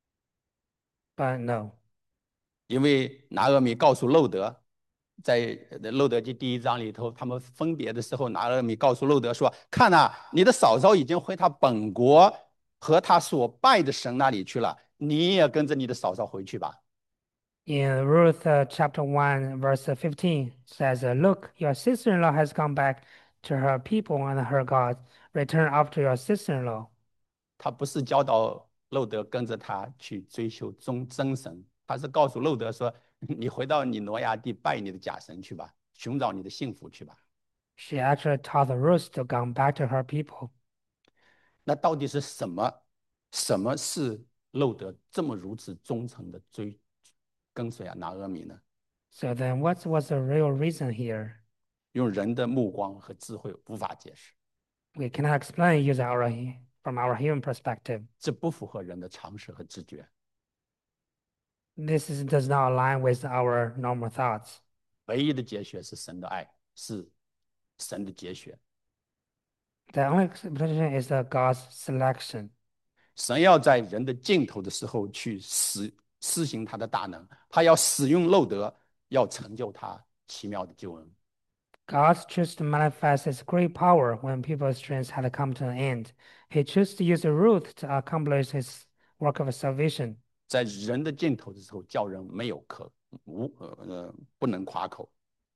Speaker 2: But no.
Speaker 1: 因为拿俄米告诉路德，在路德记第一章里头，他们分别的时候，拿俄米告诉路德说：“看呐、啊，你的嫂嫂已经回他本国和他所拜的神那里去了，你也跟着你的嫂嫂回去吧。”
Speaker 2: In Ruth uh, chapter one, verse fifteen says, uh, Look, your sister-in-law has come back to her people and her God. Return after your sister-in-law.
Speaker 1: 他不是教导路德跟着他去追求真真神，他是告诉路德说：“你回到你挪亚地拜你的假神去吧，寻找你的幸福去吧。”
Speaker 2: She actually taught Ruth to come back to her people.
Speaker 1: 那到底是什么？什么是路德这么如此忠诚的追跟随啊拿俄米呢？
Speaker 2: So then what was the real reason here?
Speaker 1: 用人的目光和智慧无法解释，
Speaker 2: We cannot explain using our from our human perspective.
Speaker 1: 这不符合人的常识和直觉。
Speaker 2: This is, does not align with our normal thoughts.
Speaker 1: 唯一的节选是神的爱，是神的节选。
Speaker 2: The only explanation is the God's selection.
Speaker 1: 神要在人的尽头的时候去施施行他的大能，他要使用漏德，要成就他奇妙的救恩。
Speaker 2: God chose to manifest His great power when people's strength had come to an end. He chose to use the root to accomplish His work of salvation.
Speaker 1: 在人的尽头的时候，叫人没有可无呃呃不能夸口。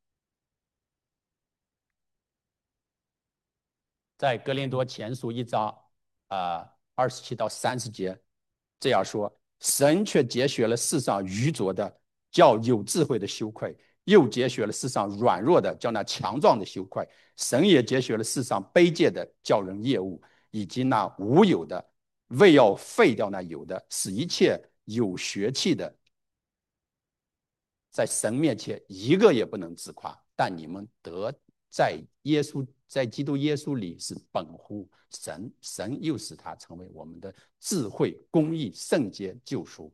Speaker 1: 在哥林多前书一章啊二十七到三十节这样说：神却节选了世上愚拙的，叫有智慧的羞愧；又节选了世上软弱的，叫那强壮的羞愧。神也节选了世上卑贱的，叫人厌恶；以及那无有的，为要废掉那有的，使一切有血气的，在神面前一个也不能自夸。但你们得在耶稣在基督耶稣里是本乎神，神又使他成为我们的智慧、公义、圣洁、救赎。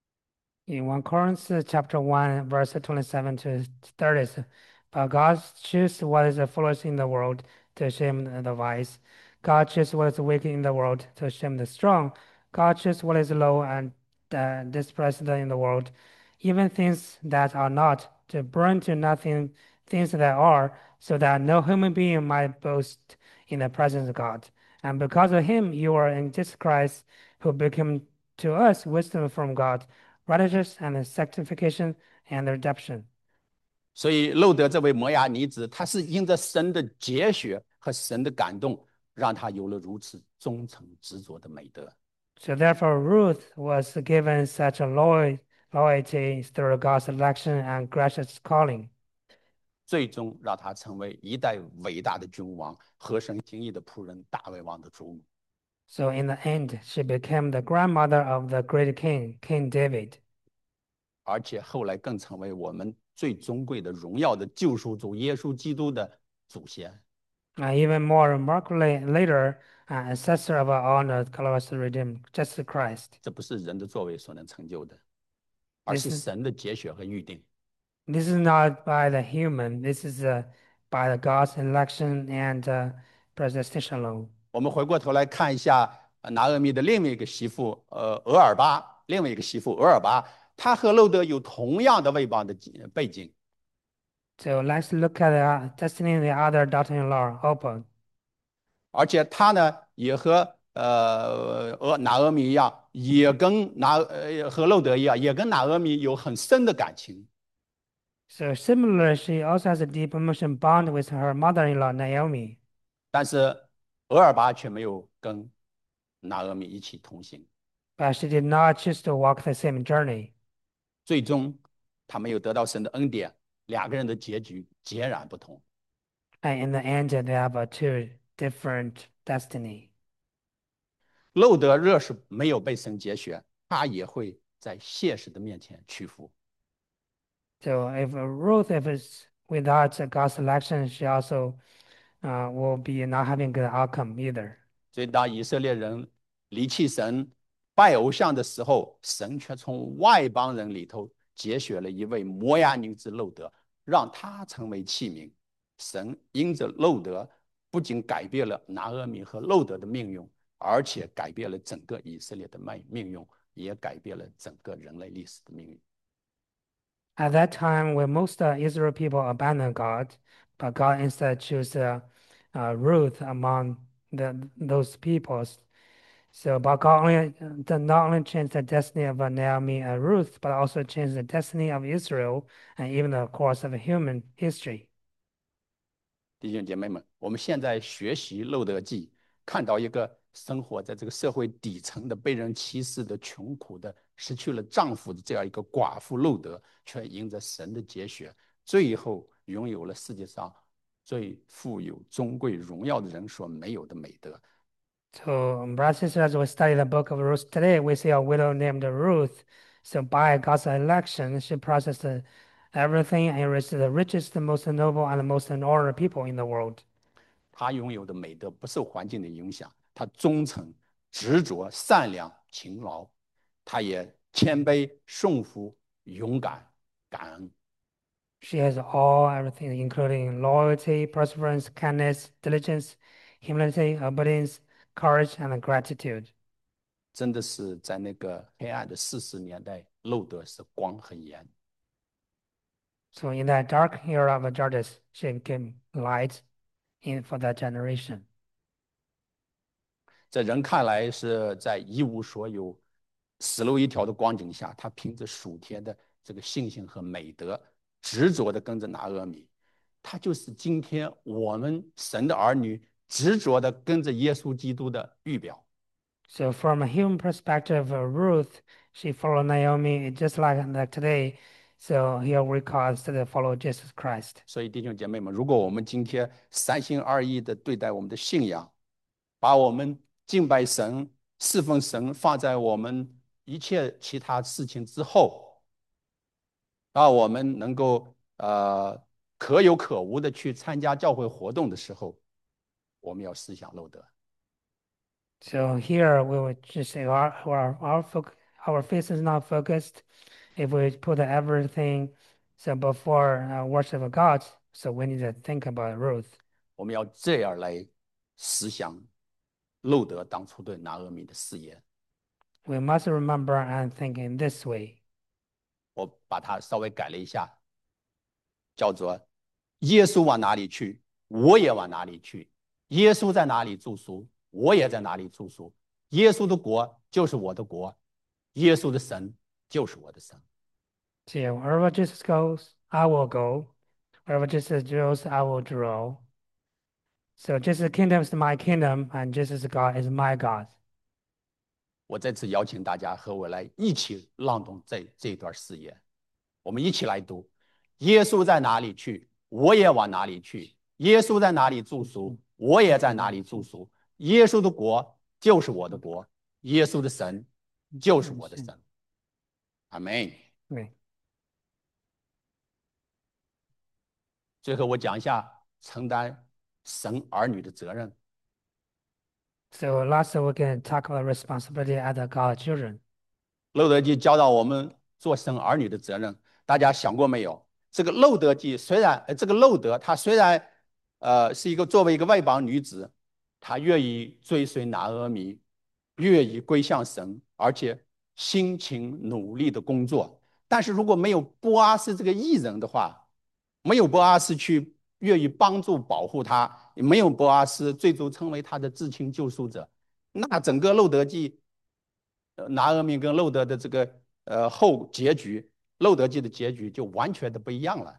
Speaker 2: In First Corinthians chapter one, verse twenty-seven to thirty, but God chooses what is foolish in the world to shame the wise. God chooses what is weak in the world to shame the strong. God chooses what is low and uh, despised in the world, even things that are not, to bring to nothing things that are, so that no human being might boast in the presence of God. And because of him, you are in Jesus Christ, who became to us wisdom from God, righteousness and sanctification and redemption.
Speaker 1: 所以路德这位摩押女子，她是因着神的节选和神的感动，让她有了如此忠诚执着的美德。
Speaker 2: So therefore, Ruth was given such a loyal, loyalty through God's election and gracious calling.
Speaker 1: 最终让她成为一代伟大的君王，合神心意的仆人大卫王的主母。
Speaker 2: So in the end, she became the grandmother of the great king, King David.
Speaker 1: 而且后来更成为我们最尊贵的荣耀的救赎主耶稣基督的祖先。
Speaker 2: Uh, even more remarkably, later, uh, ancestor of our honored glorious redeemed, Jesus Christ.
Speaker 1: 这不是人的作为所能成就的，而
Speaker 2: This
Speaker 1: 是
Speaker 2: is
Speaker 1: 神的节选和预定。
Speaker 2: this is not by the human. This is uh, by the God's election and uh, predestination alone.
Speaker 1: 我们回过头来看一下拿俄米的另外一个媳妇，呃，俄尔巴，另外一个媳妇俄尔巴，她和路德有同样的外邦的背景。
Speaker 2: So let's look at the destiny of the other daughter-in-law, Oprah.
Speaker 1: 而且她呢，也和呃俄拿俄米一样，也跟拿呃和路德一样，也跟拿俄米有很深的感情。
Speaker 2: So similarly, she also has a deep emotional bond with her mother-in-law, Naomi.
Speaker 1: 但是俄尔巴却没有跟拿俄米一起同行，
Speaker 2: But she did not choose to walk the same journey.
Speaker 1: 最终他没有得到神的恩典，两个人的结局截然不同。
Speaker 2: And in the end, they have a two different destiny.
Speaker 1: 路德若是没有被神节选，他也会在现实的面前屈服。
Speaker 2: So if Ruth, if it's without God's election, she also uh, will be not having good outcome either.
Speaker 1: 所以当以色列人离弃神、拜偶像的时候，神却从外邦人里头节选了一位摩押女子路德，让她成为器皿。神因着路德，不仅改变了拿俄米和路德的命运，而且改变了整个以色列的命运，也改变了整个人类历史的命运。
Speaker 2: At that time, when most uh, Israel people abandoned God, but God instead chose uh, uh, Ruth among the, those peoples. So, but God only, did not only change the destiny of uh, Naomi and Ruth, but also changed the destiny of Israel and even the course of human history.
Speaker 1: 弟兄姐妹们，我们现在学习《路德记》，看到一个生活在这个社会底层的、被人歧视的、穷苦的、失去了丈夫的这样一个寡妇路德，却因着神的节选，最后拥有了世界上最富有、尊贵、荣耀的人所没有的美德。
Speaker 2: So, brothers and sisters, as we study the book of Ruth today, we see a widow named Ruth. So, by God's election, she possessed everything and he is the richest, the most noble, and the most honored people in the world.
Speaker 1: 他拥有的美德不受环境的影响，他忠诚、执着、善良、勤劳，他也谦卑、顺服、勇敢、感恩。
Speaker 2: She has all everything, including loyalty, perseverance, kindness, diligence, humility, obedience, courage, and gratitude.
Speaker 1: 真的是在那个黑暗的四十年代，路德是光和盐。
Speaker 2: So in that dark era of Judges, she became light in for that generation.
Speaker 1: 在人看来是在一无所有、死路一条的光景下，他凭着属天的这个信心和美德，执着的跟着拿俄米。他就是今天我们神的儿女执着的跟着耶稣基督的预表。
Speaker 2: So from a human perspective, uh, Ruth, she followed Naomi just like, like today. So here we call us to follow Jesus Christ.
Speaker 1: 所以弟兄姐妹们，如果我们今天三心二意的对待我们的信仰，把我们敬拜神、侍奉神放在我们一切其他事情之后，让我们能够呃可有可无的去参加教会活动的时候，我们要思想漏德。
Speaker 2: So here we would just say our our our, foc our face is not focused. If we put everything so before uh, worship of God, so we need to think about Ruth.
Speaker 1: 我们要这样来思想漏德当初对拿俄米的誓言。
Speaker 2: We must remember and think in this way.
Speaker 1: 我把它稍微改了一下，叫做耶稣往哪里去，我也往哪里去；耶稣在哪里住宿，我也在哪里住宿。耶稣的国就是我的国，耶稣的神就是我的神。
Speaker 2: So wherever Jesus goes, I will go. Wherever Jesus dwells, I will dwell. So Jesus' kingdom is my kingdom, and Jesus' God is my God.
Speaker 1: 我再次邀请大家和我来一起朗读这这一段誓言，我们一起来读：耶稣在哪里去，我也往哪里去；耶稣在哪里住宿，我也在哪里住宿。耶稣的国就是我的国，耶稣的神就是我的神。阿门。
Speaker 2: 对。
Speaker 1: 最后我讲一下承担神儿女的责任。
Speaker 2: So last we can talk about responsibility as a God's children.
Speaker 1: 路德记教导我们做神儿女的责任，大家想过没有？这个路德记虽然，呃，这个路德她虽然，呃，是一个作为一个外邦女子，她愿意追随拿俄米，愿意归向神，而且辛勤努力的工作。但是如果没有波阿斯这个艺人的话，没有波阿斯去愿意帮助保护他，没有波阿斯最终成为他的至亲救赎者，那整个路德记。拿俄米跟路德的这个呃后结局，路德记的结局就完全的不一样了。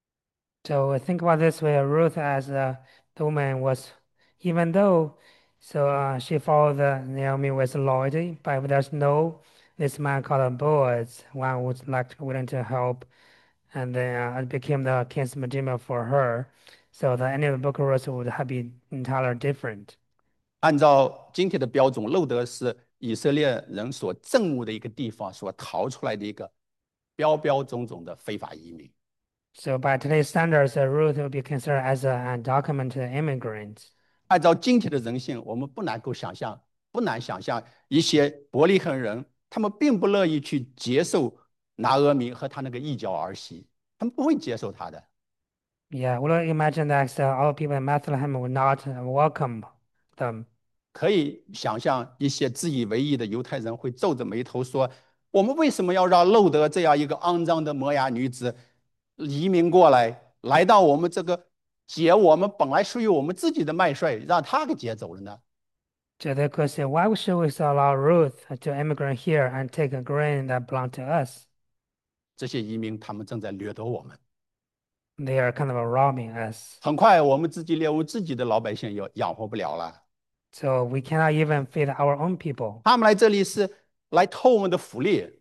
Speaker 2: So think about this way: Ruth, as a the woman, was even though so uh, she followed the Naomi with loyalty, but there's no this man called Boaz, one who's like willing to help, and then uh, it became the king's redeemer for her. So the ending of the book of Ruth would have been entirely different.
Speaker 1: 按照今天的标准，路德是以色列人所憎恶的一个地方所逃出来的一个标标种种的非法移民。
Speaker 2: So by today's standards, uh, Ruth would be considered as an undocumented immigrant.
Speaker 1: 按照今天的人性，我们不难够想象，不难想象一些伯利恒人，他们并不乐意去接受拿俄米和他那个异教儿媳，他们不会接受他的。
Speaker 2: Yeah, we don't imagine that uh, all people in Bethlehem would not uh, welcome them.
Speaker 1: 可以想象一些自以为意的犹太人会皱着眉头说：我们为什么要让路德这样一个肮脏的摩押女子移民过来，来到我们这个劫我们本来属于我们自己的麦穗，让她给劫走了呢？
Speaker 2: So they could say, why should we allow Ruth to immigrate here and take a grain that belonged to us?
Speaker 1: 这些移民他们正在掠夺我们。
Speaker 2: They are kind of robbing us.
Speaker 1: 很快，我们自己连我自己的老百姓也养活不了了。
Speaker 2: So we cannot even feed our own people.
Speaker 1: 他们来这里是来偷我们的福利。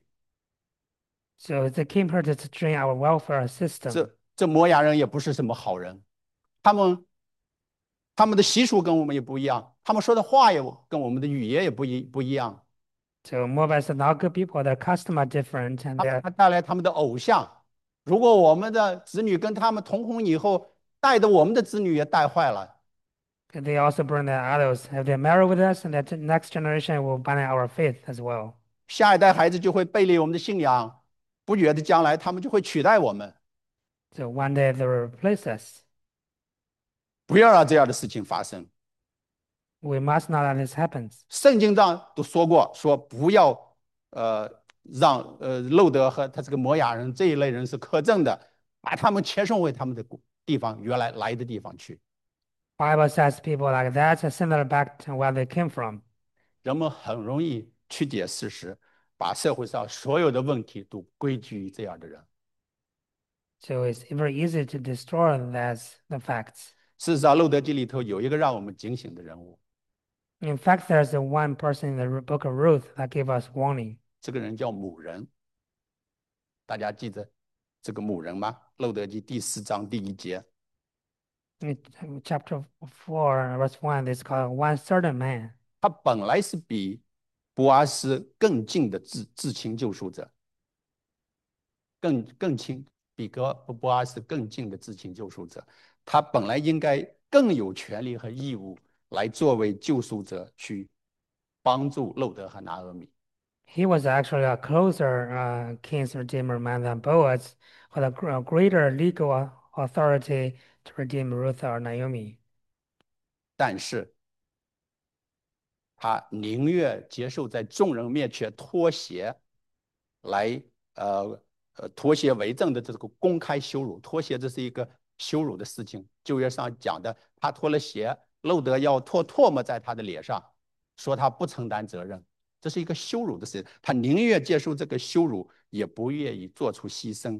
Speaker 2: So they came here to drain our welfare system.
Speaker 1: 这这摩押人也不是什么好人，他们他们的习俗跟我们也不一样，他们说的话也跟我们的语言也不一不一样。
Speaker 2: So Moabites are not good people. Their customs are different, and
Speaker 1: 他
Speaker 2: they
Speaker 1: 他带来他们的偶像， 如果我们的子女跟他们同婚以后，带的我们的子女也带坏了，
Speaker 2: They also burn their idols. If they marry with us, and the t- next generation will abandon our faith as well.
Speaker 1: 下一代孩子就会背离我们的信仰，不远的将来他们就会取代我们。
Speaker 2: So one day they will replace us.
Speaker 1: 不要让这样的事情发生。
Speaker 2: We must not let this happen.
Speaker 1: 圣经上都说过，说不要呃让呃路德和他这个摩亚人这一类人是可憎的，把他们切送回他们的地方原来来的地方去。
Speaker 2: Bible says people like that are similar back to where they came from.
Speaker 1: 人们很容易曲解事实，把社会上所有的问题都归咎于这样的人。
Speaker 2: So it's very easy to destroy that's the facts.
Speaker 1: 事实上，《路德记》里头有一个让我们警醒的人物，
Speaker 2: In fact, there's the one person in the Ru- book of Ruth that gave us warning.
Speaker 1: 这个人叫母人。大家记得这个母人吗？《路德记》第四章第一节，
Speaker 2: In chapter four, verse one, it's called one certain man.
Speaker 1: 他本来是比波阿斯更近的至至亲救赎者，更更亲，比格波阿斯更近的至亲救赎者。他本来应该更有权利和义务来作为救赎者去帮助路德和拿俄米。
Speaker 2: He was actually a closer uh, king's redeemer man than Boaz, with a gr- a greater legal authority to redeem Ruth or Naomi.
Speaker 1: 但是他宁愿接受在众人面前脱鞋，来呃呃脱鞋为政的这个公开羞辱。脱鞋这是一个羞辱的事情。旧约上讲的，他脱了鞋，路德要吐唾沫在他的脸上，说他不承担责任，这是一个羞辱的事情。他宁愿接受这个羞辱，也不愿意做出牺牲。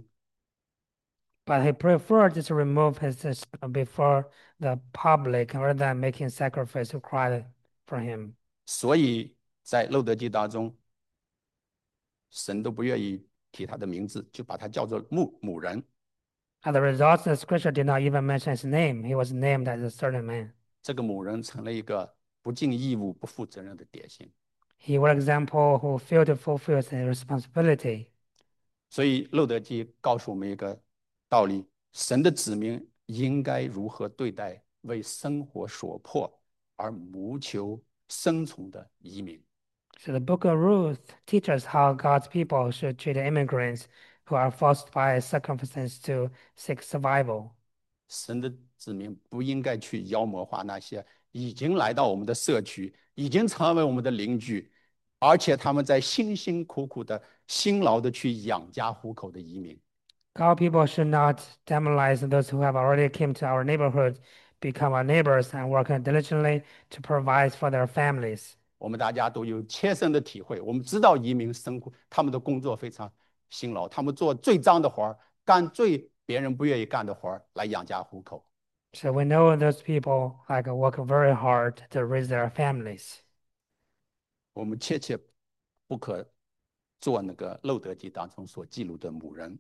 Speaker 2: But he preferred to remove his his- before the public rather than making sacrifice required for him.
Speaker 1: 所以在路德记当中，神都不愿意提他的名字，就把他叫做母母人。
Speaker 2: As a result, the scripture did not even mention his name. He was named as a certain man.
Speaker 1: 这个母人成了一个不尽义务、不负责任的典型。
Speaker 2: He was an example who failed to fulfill his responsibility.
Speaker 1: 所以《路德记》告诉我们一个道理：神的子民应该如何对待为生活所迫而谋求生存的移民。
Speaker 2: So the book of Ruth teaches how God's people should treat immigrants who are forced by circumstances to seek survival.
Speaker 1: 神的子民不应该去妖魔化那些已经来到我们的社区、已经成为我们的邻居，而且他们在辛辛苦苦的、辛劳的去养家糊口的移民。
Speaker 2: God people should not demonize those who have already came to our neighborhood, become our neighbors, and work diligently to provide for their families.
Speaker 1: 我们大家都有切身的体会，我们知道移民生活，他们的工作非常辛劳，他们做最脏的活儿，干最别人不愿意干的活儿来养家糊口。
Speaker 2: So we know those people like work very hard to raise their families.
Speaker 1: 我们切切不可做那个《路德记》当中所记录的母人，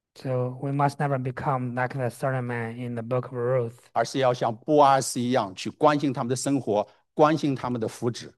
Speaker 2: So we must never become like the certain man in the book of Ruth.
Speaker 1: 而是要像波阿斯一样去关心他们的生活，关心他们的福祉。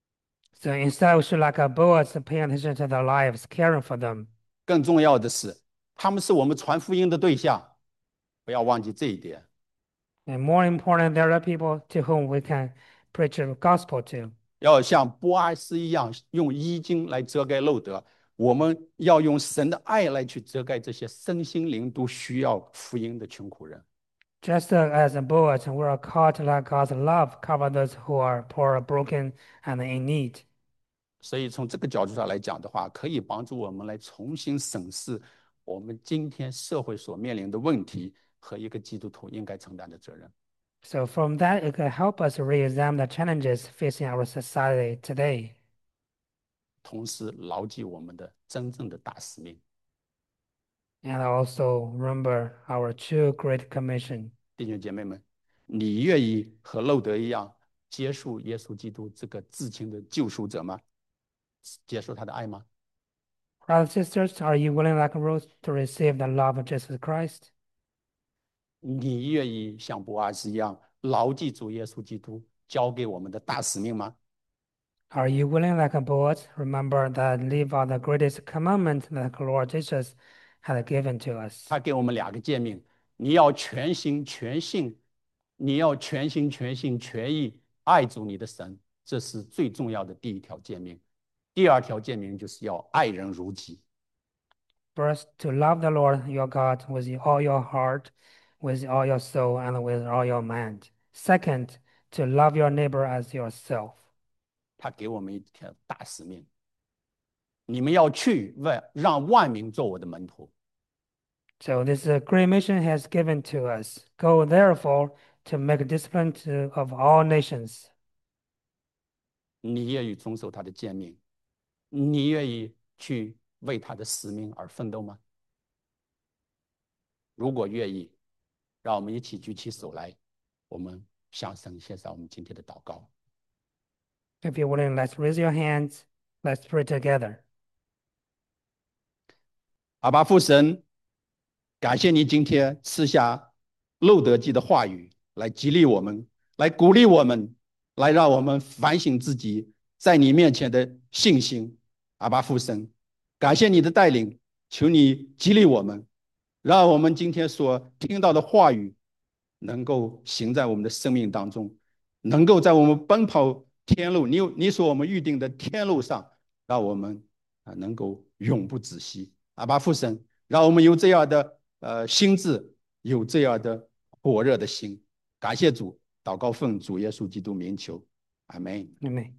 Speaker 2: So instead, we should like a Boaz paying attention to their lives, caring for them.
Speaker 1: 更重要的是，他们是我们传福音的对象，不要忘记这一点。
Speaker 2: And more important, there are people to whom we can preach the gospel to.
Speaker 1: 要像波阿斯一样，用衣襟来遮盖漏德。我们要用神的爱来去遮盖这些身心灵都需要福音的穷苦人。
Speaker 2: Just as a Boaz, we are called to let God's love cover those who are poor, broken, and in need.
Speaker 1: 所以从这个角度上来讲的话，可以帮助我们来重新审视我们今天社会所面临的问题和一个基督徒应该承担的责任。
Speaker 2: So from that, it can help us re-examine the challenges facing our society today,
Speaker 1: 同时牢记我们的真正的大使命。
Speaker 2: and also remember our true Great Commission.
Speaker 1: 弟兄姐妹们，你愿意和路德一样接受耶稣基督这个至亲的救赎者吗？接受他的爱吗？
Speaker 2: Brothers and sisters, are you willing, like Ruth, to receive the love of Jesus Christ?
Speaker 1: 你愿意像波阿斯一样牢记主耶稣基督交给我们的大使命吗？
Speaker 2: Are you willing, like a Boaz, remember that live out the greatest commandment that the Lord Jesus has given to us.
Speaker 1: 他给我们两个诫命：你要全心全性，你要全心全性全意爱主你的神，这是最重要的第一条诫命。第二条诫命就是要爱人如己。
Speaker 2: First, to love the Lord your God with all your heart, with all your soul, and with all your mind. Second, to love your neighbor as yourself.
Speaker 1: 他给我们一条大使命：你们要去万让万民做我的门徒。
Speaker 2: So this uh, great mission has given to us. Go therefore to make a discipline to, of all nations.
Speaker 1: 你愿意遵守他的诫命？你愿意去为他的使命而奋斗吗？如果愿意，让我们一起举起手来，我们向神献上我们今天的祷告。
Speaker 2: If you're willing, let's raise your hands. Let's pray together.
Speaker 1: 阿爸父神，感谢你今天赐下路德记的话语，来激励我们，来鼓励我们，来让我们反省自己在你面前的信心。阿爸父神，感谢你的带领，求你激励我们，让我们今天所听到的话语能够行在我们的生命当中，能够在我们奔跑天路，你有你所我们预定的天路上，让我们啊能够永不止息。阿爸父神，让我们有这样的呃心智，有这样的火热的心。感谢主，祷告奉主耶稣基督名求，阿门。
Speaker 2: Amen.